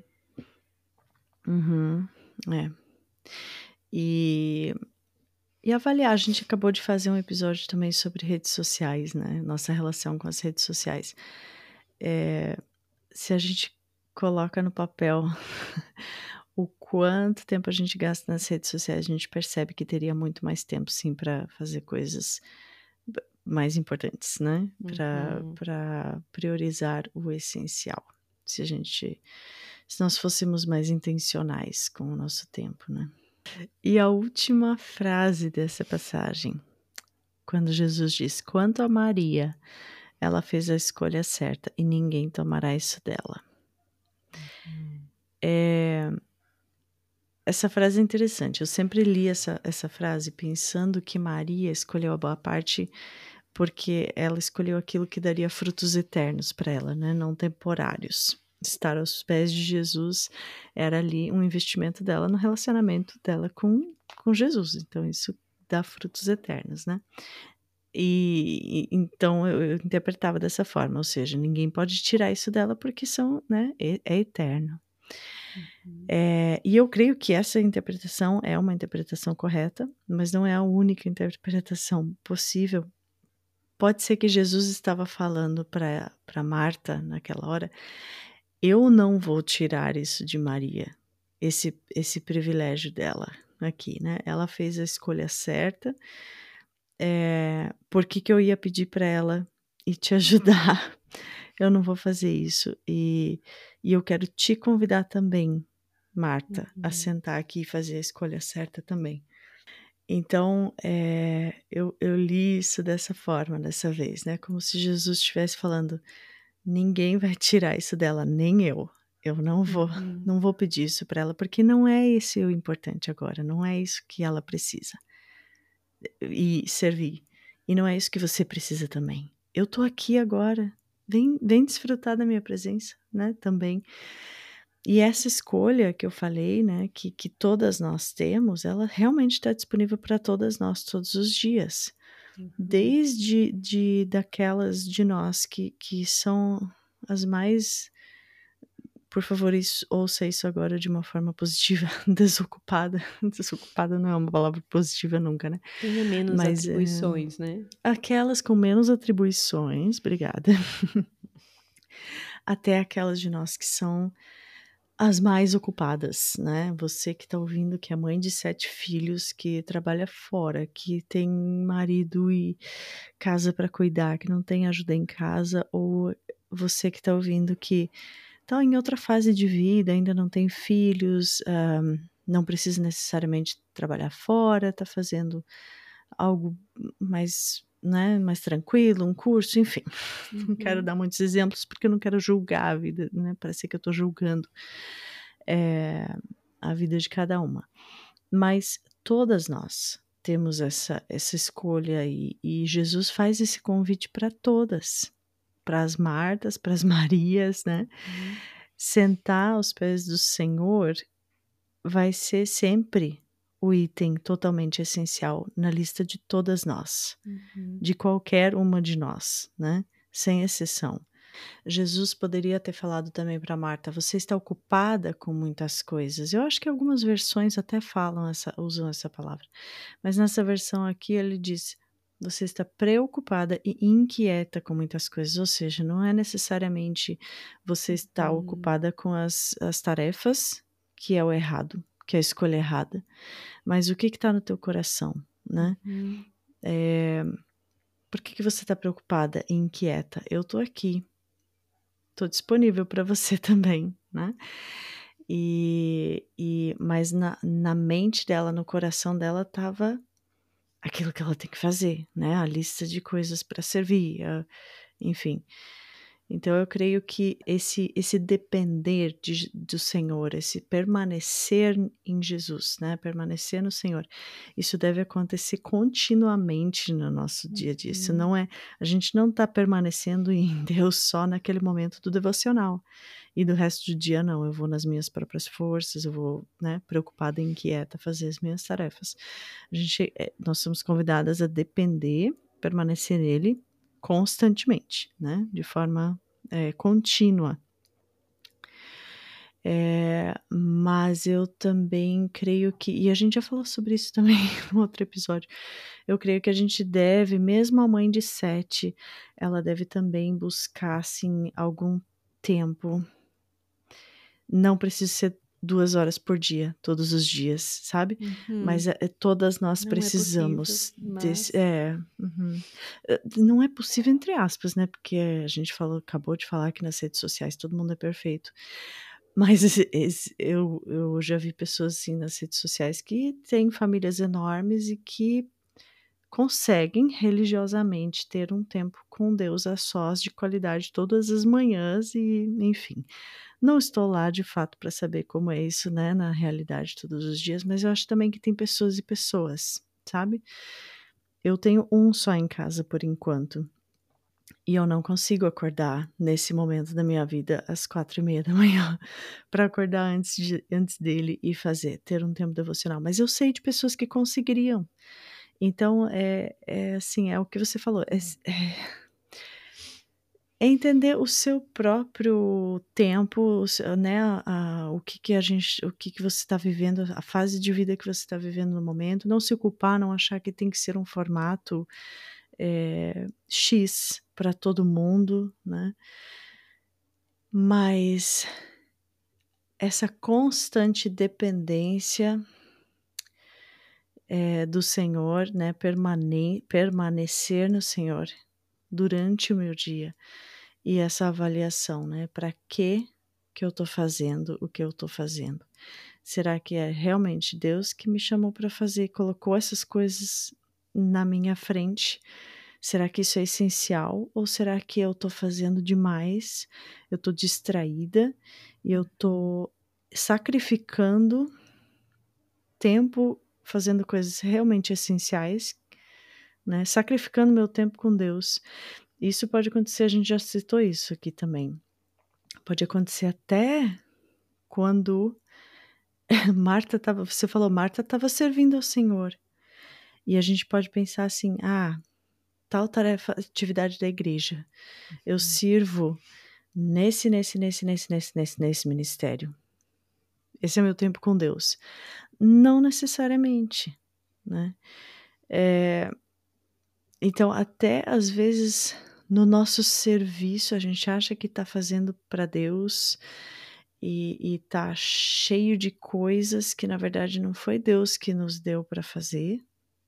[SPEAKER 1] Uhum. É. E, e avaliar, a gente acabou de fazer um episódio também sobre redes sociais, né? Nossa relação com as redes sociais. É, se a gente coloca no papel o quanto tempo a gente gasta nas redes sociais, a gente percebe que teria muito mais tempo, sim, para fazer coisas b- mais importantes, né? Para
[SPEAKER 2] Uhum.
[SPEAKER 1] para priorizar o essencial. Se a gente, se nós fôssemos mais intencionais com o nosso tempo, né? E a última frase dessa passagem, quando Jesus diz: "Quanto a Maria, ela fez a escolha certa e ninguém tomará isso dela."
[SPEAKER 2] Hum.
[SPEAKER 1] É, essa frase é interessante. Eu sempre li essa, essa frase pensando que Maria escolheu a boa parte porque ela escolheu aquilo que daria frutos eternos para ela, né? Não temporários. Estar aos pés de Jesus era ali um investimento dela no relacionamento dela com, com Jesus. Então, isso dá frutos eternos, né? E, e- então eu, eu interpretava dessa forma, ou seja, ninguém pode tirar isso dela porque são, né, é, é eterno.
[SPEAKER 2] Uhum.
[SPEAKER 1] É, e eu creio que essa interpretação é uma interpretação correta, mas não é a única interpretação possível. Pode ser que Jesus estava falando para para Marta naquela hora: eu não vou tirar isso de Maria, esse esse privilégio dela aqui, né? Ela fez a escolha certa. É, por que que eu ia pedir para ela ir te ajudar? Eu não vou fazer isso. E, e eu quero te convidar também, Marta, a
[SPEAKER 2] Uhum.
[SPEAKER 1] sentar aqui e fazer a escolha certa também. Então, é, eu, eu li isso dessa forma, dessa vez, né? Como se Jesus estivesse falando: ninguém vai tirar isso dela, nem eu. Eu não vou,
[SPEAKER 2] Uhum.
[SPEAKER 1] não vou pedir isso para ela, porque não é esse o importante agora, não é isso que ela precisa e servir. E não é isso que você precisa também. Eu tô aqui agora. Vem, vem desfrutar da minha presença, né? Também. E essa escolha que eu falei, né? Que, que todas nós temos, ela realmente está disponível para todas nós todos os dias.
[SPEAKER 2] Uhum.
[SPEAKER 1] Desde de, daquelas de nós que, que são as mais. Por favor, isso, ouça isso agora de uma forma positiva, desocupada. Desocupada não é uma palavra positiva nunca, né?
[SPEAKER 2] Tenha menos
[SPEAKER 1] Mas é,
[SPEAKER 2] atribuições, né?
[SPEAKER 1] aquelas com menos atribuições, obrigada, até aquelas de nós que são as mais ocupadas, né? Você que está ouvindo, que é mãe de sete filhos, que trabalha fora, que tem marido e casa para cuidar, que não tem ajuda em casa, ou você que está ouvindo que está em outra fase de vida, ainda não tem filhos, um, não precisa necessariamente trabalhar fora, está fazendo algo mais, né, mais tranquilo, um curso, enfim. Não quero
[SPEAKER 2] Uhum.
[SPEAKER 1] dar muitos exemplos porque eu não quero julgar a vida, né? Parece que eu estou julgando é, a vida de cada uma. Mas todas nós temos essa, essa escolha e, e Jesus faz esse convite para todas, para as Martas, para as Marias, né?
[SPEAKER 2] Uhum.
[SPEAKER 1] Sentar aos pés do Senhor vai ser sempre o item totalmente essencial na lista de todas nós,
[SPEAKER 2] Uhum.
[SPEAKER 1] de qualquer uma de nós, né? Sem exceção. Jesus poderia ter falado também para Marta: você está ocupada com muitas coisas. Eu acho que algumas versões até falam essa, usam essa palavra, mas nessa versão aqui ele diz: você está preocupada e inquieta com muitas coisas, ou seja, não é necessariamente você está
[SPEAKER 2] Uhum.
[SPEAKER 1] ocupada com as, as tarefas, que é o errado, que é a escolha errada, mas o que está no teu coração, né?
[SPEAKER 2] Uhum.
[SPEAKER 1] É, por que, que você está preocupada e inquieta? Eu estou aqui, estou disponível para você também, né? E, e mas na, na mente dela, no coração dela, estava aquilo que ela tem que fazer, né? A lista de coisas para servir, a, enfim. Então eu creio que esse esse depender de, do Senhor, esse permanecer em Jesus, né? Permanecer no Senhor, isso deve acontecer continuamente no nosso dia a dia. Isso
[SPEAKER 2] Uhum.
[SPEAKER 1] não é, a gente não está permanecendo em Deus só naquele momento do devocional e do resto do dia não. Eu vou nas minhas próprias forças, eu vou, né, preocupada e inquieta fazer as minhas tarefas. A gente, nós somos convidadas a depender, permanecer nele constantemente, né, de forma é, contínua. É, mas eu também creio que, e a gente já falou sobre isso também no outro episódio, eu creio que a gente deve, mesmo a mãe de sete, ela deve também buscar, assim, algum tempo, não precisa ser duas horas por dia, todos os dias, sabe?
[SPEAKER 2] Uhum.
[SPEAKER 1] Mas é, todas nós
[SPEAKER 2] Não
[SPEAKER 1] precisamos
[SPEAKER 2] é possível,
[SPEAKER 1] desse.
[SPEAKER 2] mas...
[SPEAKER 1] É, uhum. Não é possível, entre aspas, né? Porque a gente falou, acabou de falar que nas redes sociais todo mundo é perfeito. Mas esse, esse, eu, eu já vi pessoas assim nas redes sociais que têm famílias enormes e que conseguem religiosamente ter um tempo com Deus a sós de qualidade todas as manhãs e, enfim. Não estou lá de fato para saber como é isso, né, na realidade todos os dias, mas eu acho também que tem pessoas e pessoas, sabe? Eu tenho um só em casa por enquanto e eu não consigo acordar nesse momento da minha vida às quatro e meia da manhã para acordar antes, de, antes dele e fazer, ter um tempo devocional. Mas eu sei de pessoas que conseguiriam. Então, é, é assim, é o que você falou, é, é, é entender o seu próprio tempo, o seu, né, a, a, o que que a gente, o que que você está vivendo, a fase de vida que você está vivendo no momento, não se culpar, não achar que tem que ser um formato é, X para todo mundo, né? Mas essa constante dependência é, do Senhor, né, permane permanecer no Senhor durante o meu dia e essa avaliação, né, para que que eu estou fazendo o que eu estou fazendo? Será que é realmente Deus que me chamou para fazer, colocou essas coisas na minha frente? Será que isso é essencial ou será que eu estou fazendo demais? Eu estou distraída e eu estou sacrificando tempo fazendo coisas realmente essenciais, né? Sacrificando meu tempo com Deus. Isso pode acontecer, a gente já citou isso aqui também. Pode acontecer até quando Marta estava, você falou, Marta estava servindo ao Senhor. E a gente pode pensar assim, ah, tal tarefa, atividade da igreja. Eu sirvo nesse, nesse, nesse, nesse, nesse, nesse, nesse ministério. Esse é o meu tempo com Deus. Não necessariamente, né? É, então, até às vezes no nosso serviço a gente acha que está fazendo para Deus e está cheio de coisas que na verdade não foi Deus que nos deu para fazer.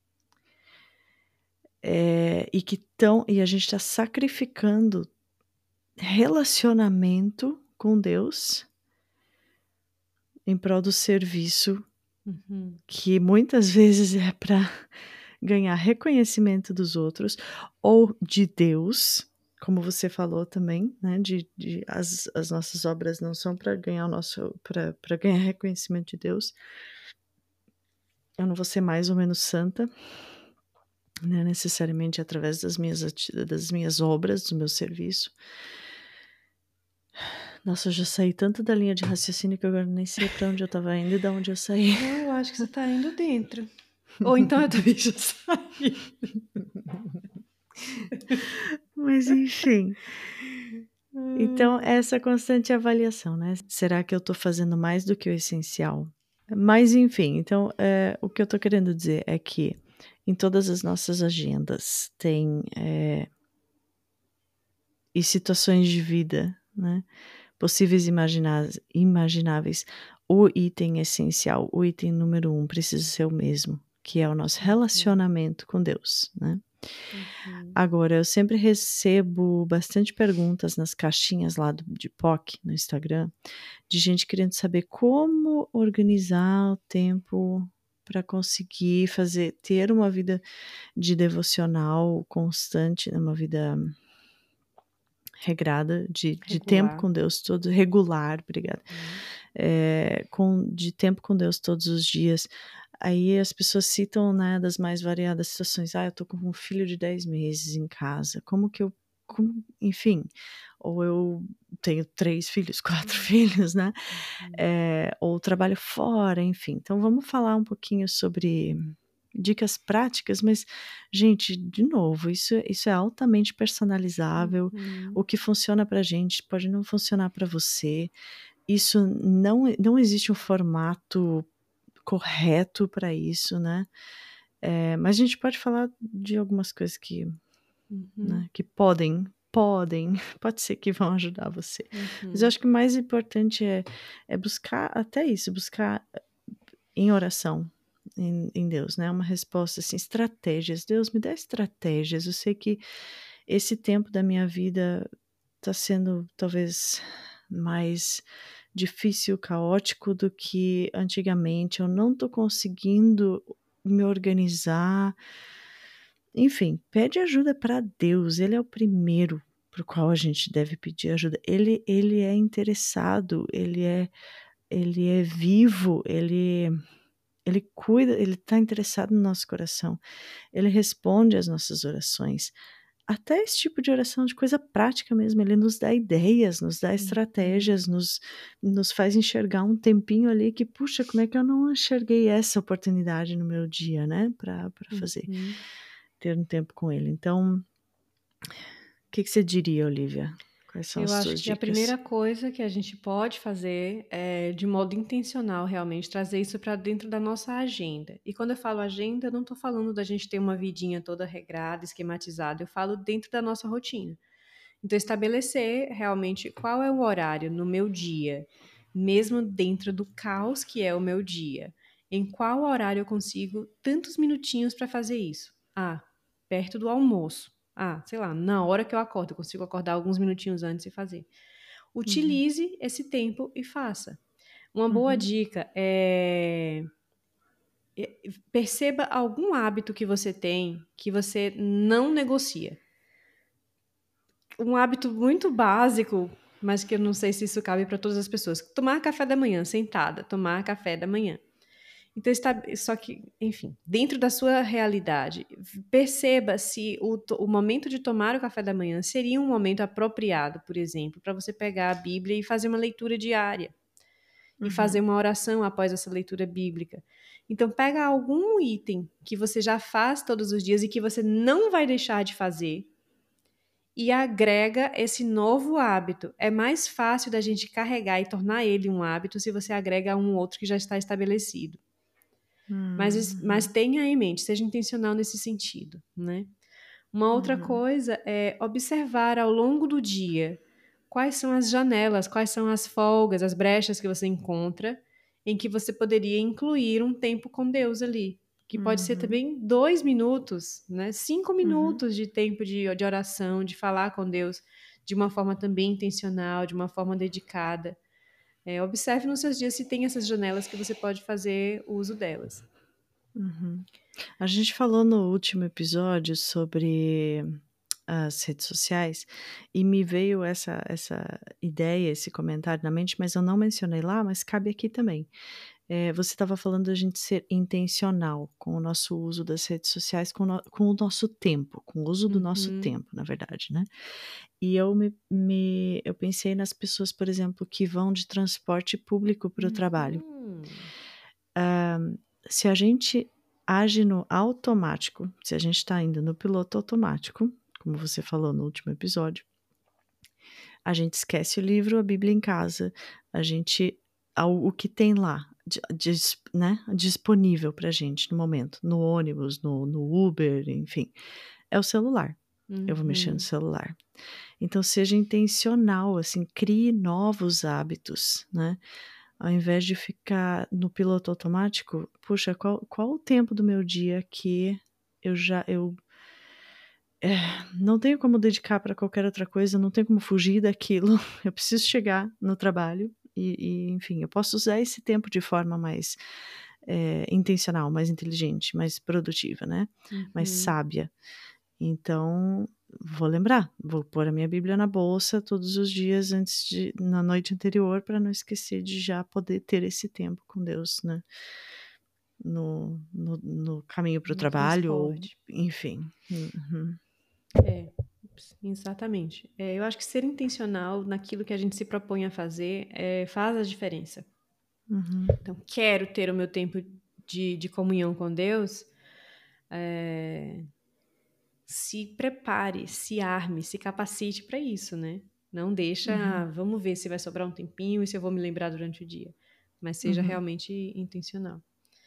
[SPEAKER 1] É, e que tão, e a gente está sacrificando relacionamento com Deus em prol do serviço,
[SPEAKER 2] Uhum.
[SPEAKER 1] que muitas vezes é para ganhar reconhecimento dos outros ou de Deus, como você falou também, né? De, de as, as nossas obras não são para ganhar o nosso, para ganhar reconhecimento de Deus. Eu não vou ser mais ou menos santa, né? Necessariamente através das minhas das minhas obras, do meu serviço. Nossa, eu já saí tanto da linha de raciocínio que agora nem sei para onde eu estava indo e de onde eu saí.
[SPEAKER 2] Não, eu acho que você tá indo dentro. Ou então eu também já saí.
[SPEAKER 1] Mas enfim. Então, essa constante avaliação, né? Será que eu estou fazendo mais do que o essencial? Mas enfim, então é, o que eu estou querendo dizer é que em todas as nossas agendas tem é, e situações de vida, né? Possíveis e imagináveis, o item essencial, o item número um precisa ser o mesmo, que é o nosso relacionamento com Deus, né?
[SPEAKER 2] Uhum.
[SPEAKER 1] Agora, eu sempre recebo bastante perguntas nas caixinhas lá do, de P O C no Instagram, de gente querendo saber como organizar o tempo para conseguir fazer, ter uma vida de devocional constante, uma vida regrada, de, de tempo
[SPEAKER 2] Regular.
[SPEAKER 1] com Deus, todo regular, obrigada,
[SPEAKER 2] Uhum.
[SPEAKER 1] é, com, de tempo com Deus todos os dias. Aí as pessoas citam, né, das mais variadas situações. Ah, eu tô com um filho de dez meses em casa, como que eu, como, enfim, ou eu tenho três filhos, quatro filhos, né,
[SPEAKER 2] Uhum.
[SPEAKER 1] é, ou trabalho fora, enfim. Então vamos falar um pouquinho sobre dicas práticas, mas, gente, de novo, isso, isso é altamente personalizável.
[SPEAKER 2] Uhum.
[SPEAKER 1] O que funciona pra gente pode não funcionar para você. Isso não, não existe um formato correto para isso, né? É, mas a gente pode falar de algumas coisas que,
[SPEAKER 2] Uhum.
[SPEAKER 1] né, que podem, podem, pode ser que vão ajudar você.
[SPEAKER 2] Uhum.
[SPEAKER 1] Mas eu acho que o mais importante é, é buscar até isso, buscar em oração em, em Deus, né? Uma resposta assim, estratégias. Deus, me dá estratégias. Eu sei que esse tempo da minha vida está sendo talvez mais difícil, caótico do que antigamente. Eu não estou conseguindo me organizar. Enfim, pede ajuda para Deus. Ele é o primeiro para o qual a gente deve pedir ajuda. Ele, ele é interessado, ele é, ele é vivo, ele, ele cuida, ele está interessado no nosso coração. Ele responde às nossas orações. Até esse tipo de oração de coisa prática mesmo, ele nos dá ideias, nos dá estratégias, nos, nos faz enxergar um tempinho ali que, puxa, como é que eu não enxerguei essa oportunidade no meu dia, né, para fazer,
[SPEAKER 2] Uhum.
[SPEAKER 1] ter um tempo com ele. Então, o que, que você diria, Olivia? Quais são
[SPEAKER 2] Eu
[SPEAKER 1] as
[SPEAKER 2] acho
[SPEAKER 1] suas
[SPEAKER 2] que a
[SPEAKER 1] dicas?
[SPEAKER 2] primeira coisa que a gente pode fazer é, de modo intencional, realmente, trazer isso para dentro da nossa agenda. E quando eu falo agenda, eu não estou falando da gente ter uma vidinha toda regrada, esquematizada, eu falo dentro da nossa rotina. Então, estabelecer realmente qual é o horário no meu dia, mesmo dentro do caos que é o meu dia. Em qual horário eu consigo tantos minutinhos para fazer isso? Ah, perto do almoço. Ah, sei lá, na hora que eu acordo, eu consigo acordar alguns minutinhos antes e fazer.
[SPEAKER 1] Uhum,
[SPEAKER 2] Utilize esse tempo e faça. Uma boa
[SPEAKER 1] uhum,
[SPEAKER 2] dica é é, perceba algum hábito que você tem que você não negocia. Um hábito muito básico, mas que eu não sei se isso cabe para todas as pessoas. Tomar café da manhã, sentada, tomar café da manhã. Então, está, só que, enfim, dentro da sua realidade, perceba se o, to- o momento de tomar o café da manhã seria um momento apropriado, por exemplo, para você pegar a Bíblia e fazer uma leitura diária e fazer
[SPEAKER 1] uhum,
[SPEAKER 2] uma oração após essa leitura bíblica. Então, pega algum item que você já faz todos os dias e que você não vai deixar de fazer e agrega esse novo hábito. É mais fácil da gente carregar e tornar ele um hábito se você agrega um outro que já está estabelecido. Mas, mas
[SPEAKER 1] uhum,
[SPEAKER 2] tenha em mente, seja intencional nesse sentido, né? Uma outra
[SPEAKER 1] uhum,
[SPEAKER 2] coisa é observar ao longo do dia quais são as janelas, quais são as folgas, as brechas que você encontra em que você poderia incluir um tempo com Deus ali. Que pode ser
[SPEAKER 1] uhum,
[SPEAKER 2] também dois minutos, né? Cinco
[SPEAKER 1] uhum,
[SPEAKER 2] minutos de tempo de, de oração, de falar com Deus de uma forma também intencional, de uma forma dedicada. É, observe nos seus dias se tem essas janelas que você pode fazer uso delas.
[SPEAKER 1] uhum. A gente falou no último episódio sobre as redes sociais e me veio essa, essa ideia, esse comentário na mente, mas eu não mencionei lá, mas cabe aqui também. É, você estava falando da gente ser intencional com o nosso uso das redes sociais, com, o no- com o nosso tempo, com o uso do nosso
[SPEAKER 2] Uhum.
[SPEAKER 1] tempo, na verdade, né? E eu me, me eu pensei nas pessoas, por exemplo, que vão de transporte público para o trabalho.
[SPEAKER 2] Uhum.
[SPEAKER 1] Se a gente age no automático, se a gente está indo no piloto automático, como você falou no último episódio, a gente esquece o livro, a Bíblia em casa, a gente, ao- o que tem lá, di- dis- né, disponível para gente no momento, no ônibus, no, no Uber, enfim, é o celular. Eu vou mexer no
[SPEAKER 2] Uhum.
[SPEAKER 1] celular. Então, seja intencional, assim, crie novos hábitos, né? Ao invés de ficar no piloto automático, puxa, qual, qual o tempo do meu dia que eu já eu é, não tenho como dedicar para qualquer outra coisa, não tenho como fugir daquilo. Eu preciso chegar no trabalho e, e, enfim, eu posso usar esse tempo de forma mais é, intencional, mais inteligente, mais produtiva, né?
[SPEAKER 2] Uhum.
[SPEAKER 1] Mais sábia. Então, vou lembrar, vou pôr a minha Bíblia na bolsa todos os dias antes de, na noite anterior, para não esquecer de já poder ter esse tempo com Deus, né? No, no, no caminho para o
[SPEAKER 2] No
[SPEAKER 1] trabalho, ou,
[SPEAKER 2] transporte.
[SPEAKER 1] enfim. Uhum.
[SPEAKER 2] É, exatamente. É, eu acho que ser intencional naquilo que a gente se propõe a fazer é, faz a diferença.
[SPEAKER 1] Uhum.
[SPEAKER 2] Então, quero ter o meu tempo de, de comunhão com Deus, é, se prepare, se arme, se capacite para isso, né? Não deixa,
[SPEAKER 1] Uhum.
[SPEAKER 2] ah, vamos ver se vai sobrar um tempinho e se eu vou me lembrar durante o dia. Mas seja
[SPEAKER 1] Uhum.
[SPEAKER 2] realmente intencional.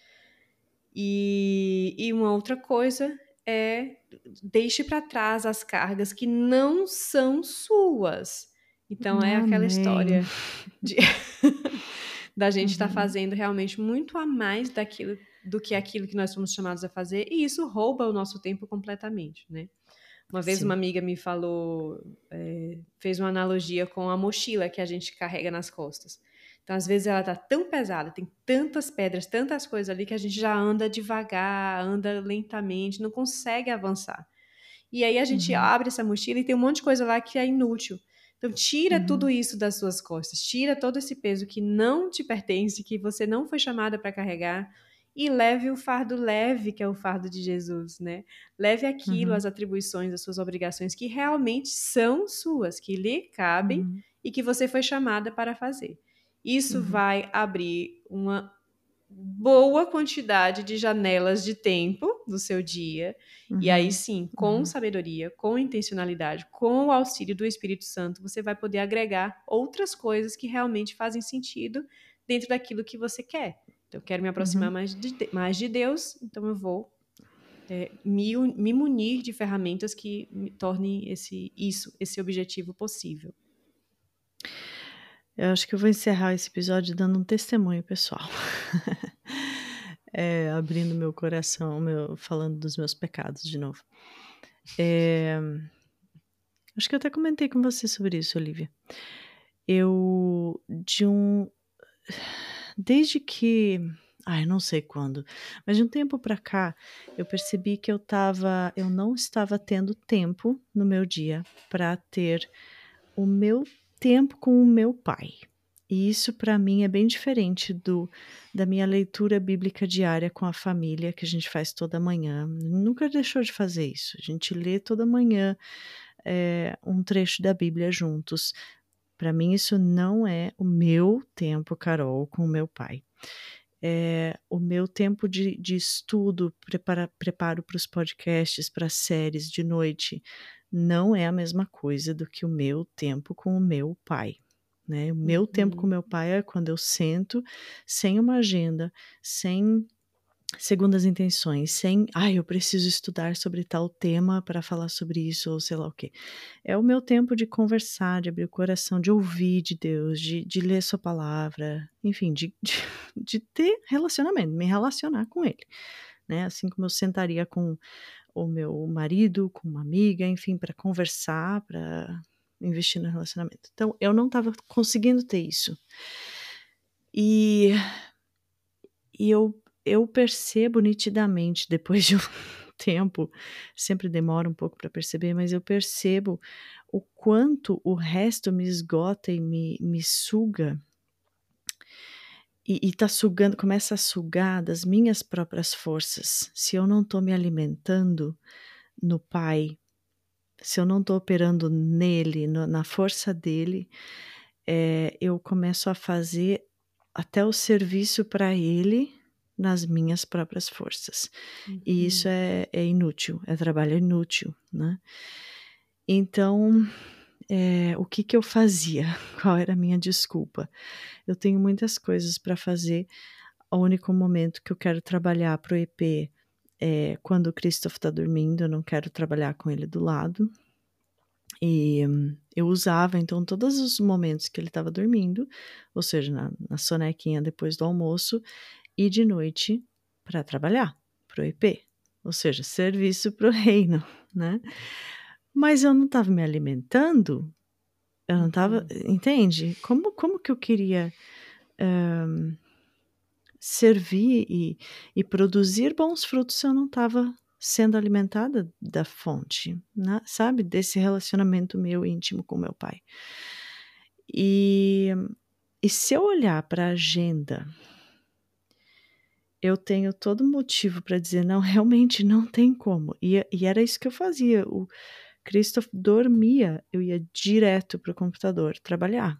[SPEAKER 2] E, e uma outra coisa é deixe para trás as cargas que não são suas. Então é aquela
[SPEAKER 1] Amém.
[SPEAKER 2] história de da gente estar tá
[SPEAKER 1] Uhum.
[SPEAKER 2] fazendo realmente muito a mais daquilo do que aquilo que nós fomos chamados a fazer, e isso rouba o nosso tempo completamente, né? Uma vez
[SPEAKER 1] Sim.
[SPEAKER 2] uma amiga me falou, é, fez uma analogia com a mochila que a gente carrega nas costas. Então, às vezes, ela tá tão pesada, tem tantas pedras, tantas coisas ali, que a gente já anda devagar, anda lentamente, não consegue avançar. E aí a gente
[SPEAKER 1] Uhum.
[SPEAKER 2] abre essa mochila e tem um monte de coisa lá que é inútil. Então, tira
[SPEAKER 1] Uhum.
[SPEAKER 2] tudo isso das suas costas, tira todo esse peso que não te pertence, que você não foi chamada para carregar, e leve o fardo leve, que é o fardo de Jesus, né? Leve aquilo,
[SPEAKER 1] Uhum.
[SPEAKER 2] as atribuições, as suas obrigações que realmente são suas, que lhe cabem
[SPEAKER 1] Uhum.
[SPEAKER 2] e que você foi chamada para fazer. Isso
[SPEAKER 1] Uhum.
[SPEAKER 2] vai abrir uma boa quantidade de janelas de tempo do seu dia. E aí
[SPEAKER 1] Uhum.
[SPEAKER 2] sim, com
[SPEAKER 1] Uhum.
[SPEAKER 2] sabedoria, com intencionalidade, com o auxílio do Espírito Santo, você vai poder agregar outras coisas que realmente fazem sentido dentro daquilo que você quer. Então, eu quero me aproximar
[SPEAKER 1] Uhum.
[SPEAKER 2] mais de, mais de Deus, então eu vou é, me, me munir de ferramentas que me tornem esse, isso, esse objetivo possível.
[SPEAKER 1] Eu acho que eu vou encerrar esse episódio dando um testemunho pessoal. É, abrindo meu coração, meu, falando dos meus pecados de novo. É, acho que eu até comentei com você sobre isso, Olivia. Eu, de um... Desde que... Ai, não sei quando, mas de um tempo pra cá, eu percebi que eu tava... Eu não estava tendo tempo no meu dia para ter o meu tempo com o meu pai. E isso para mim é bem diferente do da minha leitura bíblica diária com a família, que a gente faz toda manhã. Nunca deixou de fazer isso. A gente lê toda manhã é, um trecho da Bíblia juntos. Para mim isso não é o meu tempo, Carol, com o meu pai. É, o meu tempo de, de estudo, prepara, preparo para os podcasts, para as séries de noite, não é a mesma coisa do que o meu tempo com o meu pai. Né? O meu
[SPEAKER 2] Uhum.
[SPEAKER 1] tempo com o meu pai é quando eu sento sem uma agenda, sem segundas intenções, sem, ah, eu preciso estudar sobre tal tema para falar sobre isso ou sei lá o quê. É o meu tempo de conversar, de abrir o coração, de ouvir de Deus, de, de ler sua palavra, enfim, de, de, de ter relacionamento, me relacionar com ele. Né? Assim como eu sentaria com o meu marido, com uma amiga, enfim, para conversar, para investir no relacionamento. Então, eu não estava conseguindo ter isso. E, e eu, eu percebo nitidamente, depois de um tempo, sempre demora um pouco para perceber, mas eu percebo o quanto o resto me esgota e me, me suga. E, e tá sugando, começa a sugar das minhas próprias forças. Se eu não estou me alimentando no Pai, se eu não estou operando nele, no, na força dele, é, eu começo a fazer até o serviço para ele nas minhas próprias forças.
[SPEAKER 2] Uhum.
[SPEAKER 1] E isso é, é inútil, é trabalho inútil, né? Então, é, o que que eu fazia? Qual era a minha desculpa? Eu tenho muitas coisas para fazer. O único momento que eu quero trabalhar para o E P é quando o Christoph está dormindo, eu não quero trabalhar com ele do lado. E hum, eu usava, então, todos os momentos que ele estava dormindo, ou seja, na, na sonequinha depois do almoço, e de noite para trabalhar para o E P, ou seja, serviço para o reino, né? Mas eu não estava me alimentando, eu não estava,
[SPEAKER 2] Uhum.
[SPEAKER 1] entende? Como, como que eu queria um, servir e, e produzir bons frutos se eu não estava sendo alimentada da fonte, né? Sabe? Desse relacionamento meu íntimo com meu pai. E, e se eu olhar para a agenda, eu tenho todo motivo para dizer, não, realmente não tem como. E, e era isso que eu fazia. O Christoph dormia, eu ia direto para o computador trabalhar.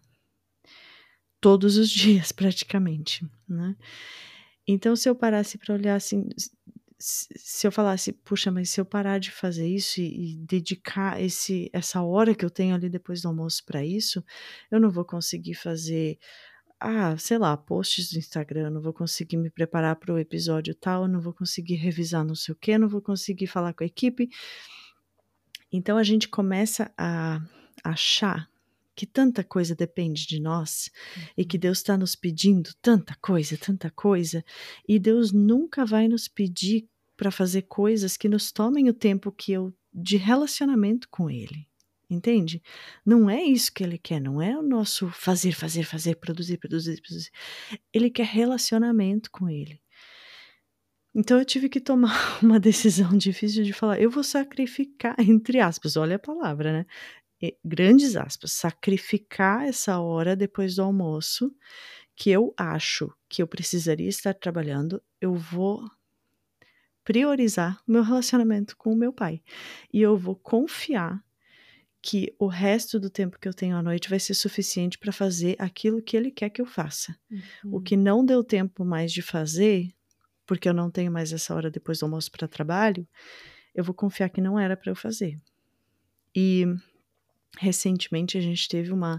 [SPEAKER 1] Todos os dias, praticamente, né? Então, se eu parasse para olhar assim, se eu falasse, puxa, mas se eu parar de fazer isso e, e dedicar esse, essa hora que eu tenho ali depois do almoço para isso, eu não vou conseguir fazer, ah, sei lá, posts do Instagram, não vou conseguir me preparar para o episódio tal, não vou conseguir revisar não sei o que, não vou conseguir falar com a equipe. Então, a gente começa a achar que tanta coisa depende de nós, uhum, e que Deus está nos pedindo tanta coisa, tanta coisa, e Deus nunca vai nos pedir para fazer coisas que nos tomem o tempo que eu de relacionamento com Ele, entende? Não é isso que Ele quer, não é o nosso fazer, fazer, fazer, produzir, produzir, produzir. Ele quer relacionamento com Ele. Então eu tive que tomar uma decisão difícil de falar, eu vou sacrificar, entre aspas, olha a palavra, né? Grandes aspas, sacrificar essa hora depois do almoço, que eu acho que eu precisaria estar trabalhando, eu vou priorizar o meu relacionamento com o meu pai. E eu vou confiar que o resto do tempo que eu tenho à noite vai ser suficiente para fazer aquilo que ele quer que eu faça. Uhum. O que não deu tempo mais de fazer, porque eu não tenho mais essa hora depois do almoço para trabalho, eu vou confiar que não era para eu fazer. E recentemente a gente teve uma,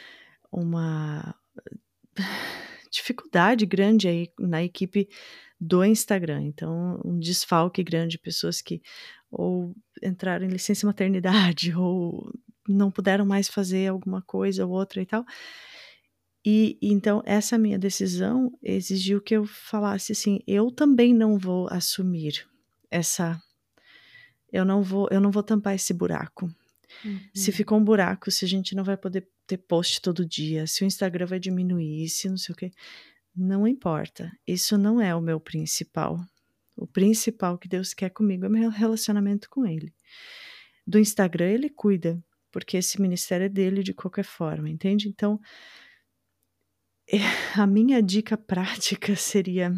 [SPEAKER 1] uma dificuldade grande aí na equipe do Instagram. Então, um desfalque grande de pessoas que ou entraram em licença maternidade ou não puderam mais fazer alguma coisa ou outra e tal. E então essa minha decisão exigiu que eu falasse assim, eu também não vou assumir essa, eu não vou, eu não vou tampar esse buraco. Uhum. Se ficou um buraco, se a gente não vai poder ter post todo dia, se o Instagram vai diminuir, se não sei o que, não importa. Isso não é o meu principal. O principal que Deus quer comigo é o meu relacionamento com Ele. Do Instagram Ele cuida, porque esse ministério é dele de qualquer forma, entende? Então, a minha dica prática seria: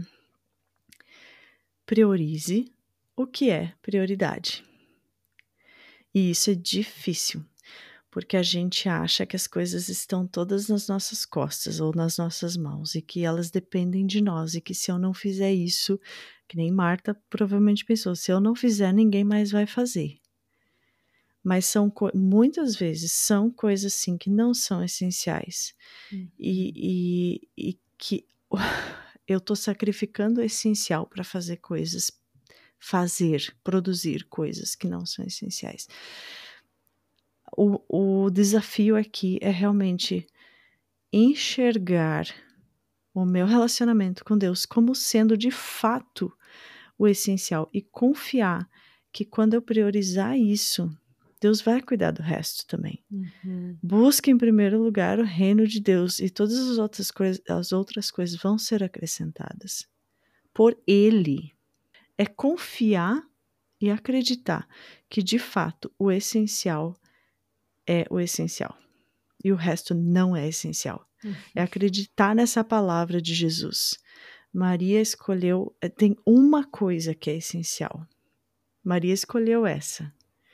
[SPEAKER 1] priorize o que é prioridade. E isso é difícil, porque a gente acha que as coisas estão todas nas nossas costas ou nas nossas mãos e que elas dependem de nós e que se eu não fizer isso, que nem Marta provavelmente pensou, se eu não fizer, ninguém mais vai fazer. Mas são muitas vezes são coisas assim que não são essenciais. Uhum. e, e, e que eu estou sacrificando o essencial para fazer coisas, fazer, produzir coisas que não são essenciais. O, o desafio aqui é realmente enxergar o meu relacionamento com Deus como sendo de fato o essencial e confiar que quando eu priorizar isso, Deus vai cuidar do resto também. Uhum. Busque em primeiro lugar o reino de Deus e todas as outras coisas, as outras coisas vão ser acrescentadas por Ele. É confiar e acreditar que de fato o essencial é o essencial e o resto não é essencial. Uhum. É acreditar nessa palavra de Jesus. Maria escolheu, tem uma coisa que é essencial. Maria escolheu essa.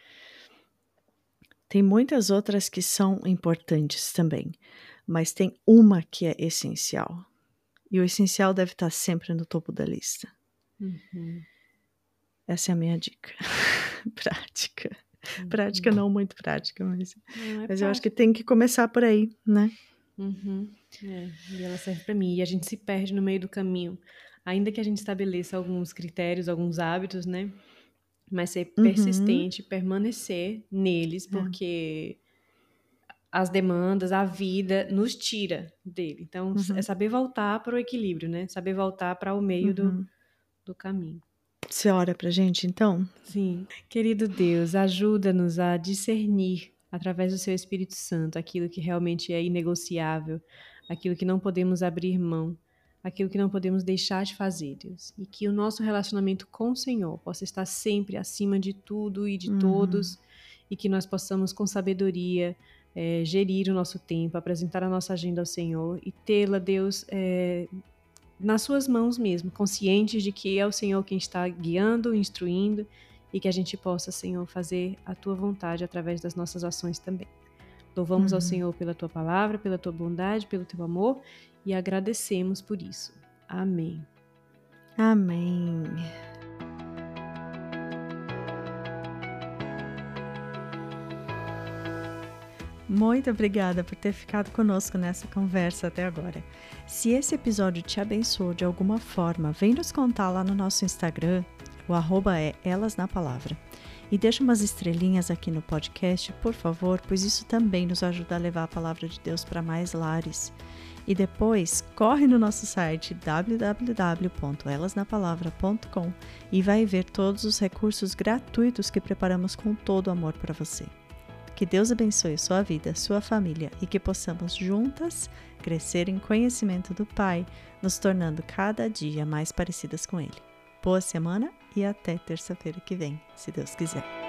[SPEAKER 1] Tem muitas outras que são importantes também, mas tem uma que é essencial. E o essencial deve estar sempre no topo da lista. Uhum. Essa é a minha dica. Prática. Uhum. Prática não muito prática, mas, não é mas prática. Eu acho que tem que começar por aí, né?
[SPEAKER 2] Uhum. É, e ela serve para mim. E a gente se perde no meio do caminho. Ainda que a gente estabeleça alguns critérios, alguns hábitos, né? Mas ser persistente, uhum. permanecer neles, porque é. as demandas, a vida nos tira dele. Então, uhum. é saber voltar para o equilíbrio, né? Saber voltar para o meio uhum. do, do caminho.
[SPEAKER 1] Você ora pra gente, então?
[SPEAKER 2] Sim. Querido Deus, ajuda-nos a discernir, através do seu Espírito Santo, aquilo que realmente é inegociável, aquilo que não podemos abrir mão, aquilo que não podemos deixar de fazer, Deus. E que o nosso relacionamento com o Senhor possa estar sempre acima de tudo e de
[SPEAKER 1] Uhum.
[SPEAKER 2] todos, e que nós possamos, com sabedoria, é, gerir o nosso tempo, apresentar a nossa agenda ao Senhor e tê-la, Deus, é, nas suas mãos mesmo, conscientes de que é o Senhor quem está guiando, instruindo, e que a gente possa, Senhor, fazer a Tua vontade através das nossas ações também. Louvamos
[SPEAKER 1] Uhum.
[SPEAKER 2] ao Senhor pela Tua palavra, pela Tua bondade, pelo Teu amor, e agradecemos por isso. Amém.
[SPEAKER 1] Amém. Muito obrigada por ter ficado conosco nessa conversa até agora. Se esse episódio te abençoou de alguma forma, vem nos contar lá no nosso Instagram, o arroba é Elas na Palavra. E deixa umas estrelinhas aqui no podcast, por favor, pois isso também nos ajuda a levar a palavra de Deus para mais lares. E depois, corre no nosso site w w w ponto elas na palavra ponto com e vai ver todos os recursos gratuitos que preparamos com todo amor para você. Que Deus abençoe sua vida, sua família e que possamos juntas crescer em conhecimento do Pai, nos tornando cada dia mais parecidas com Ele. Boa semana e até terça-feira que vem, se Deus quiser.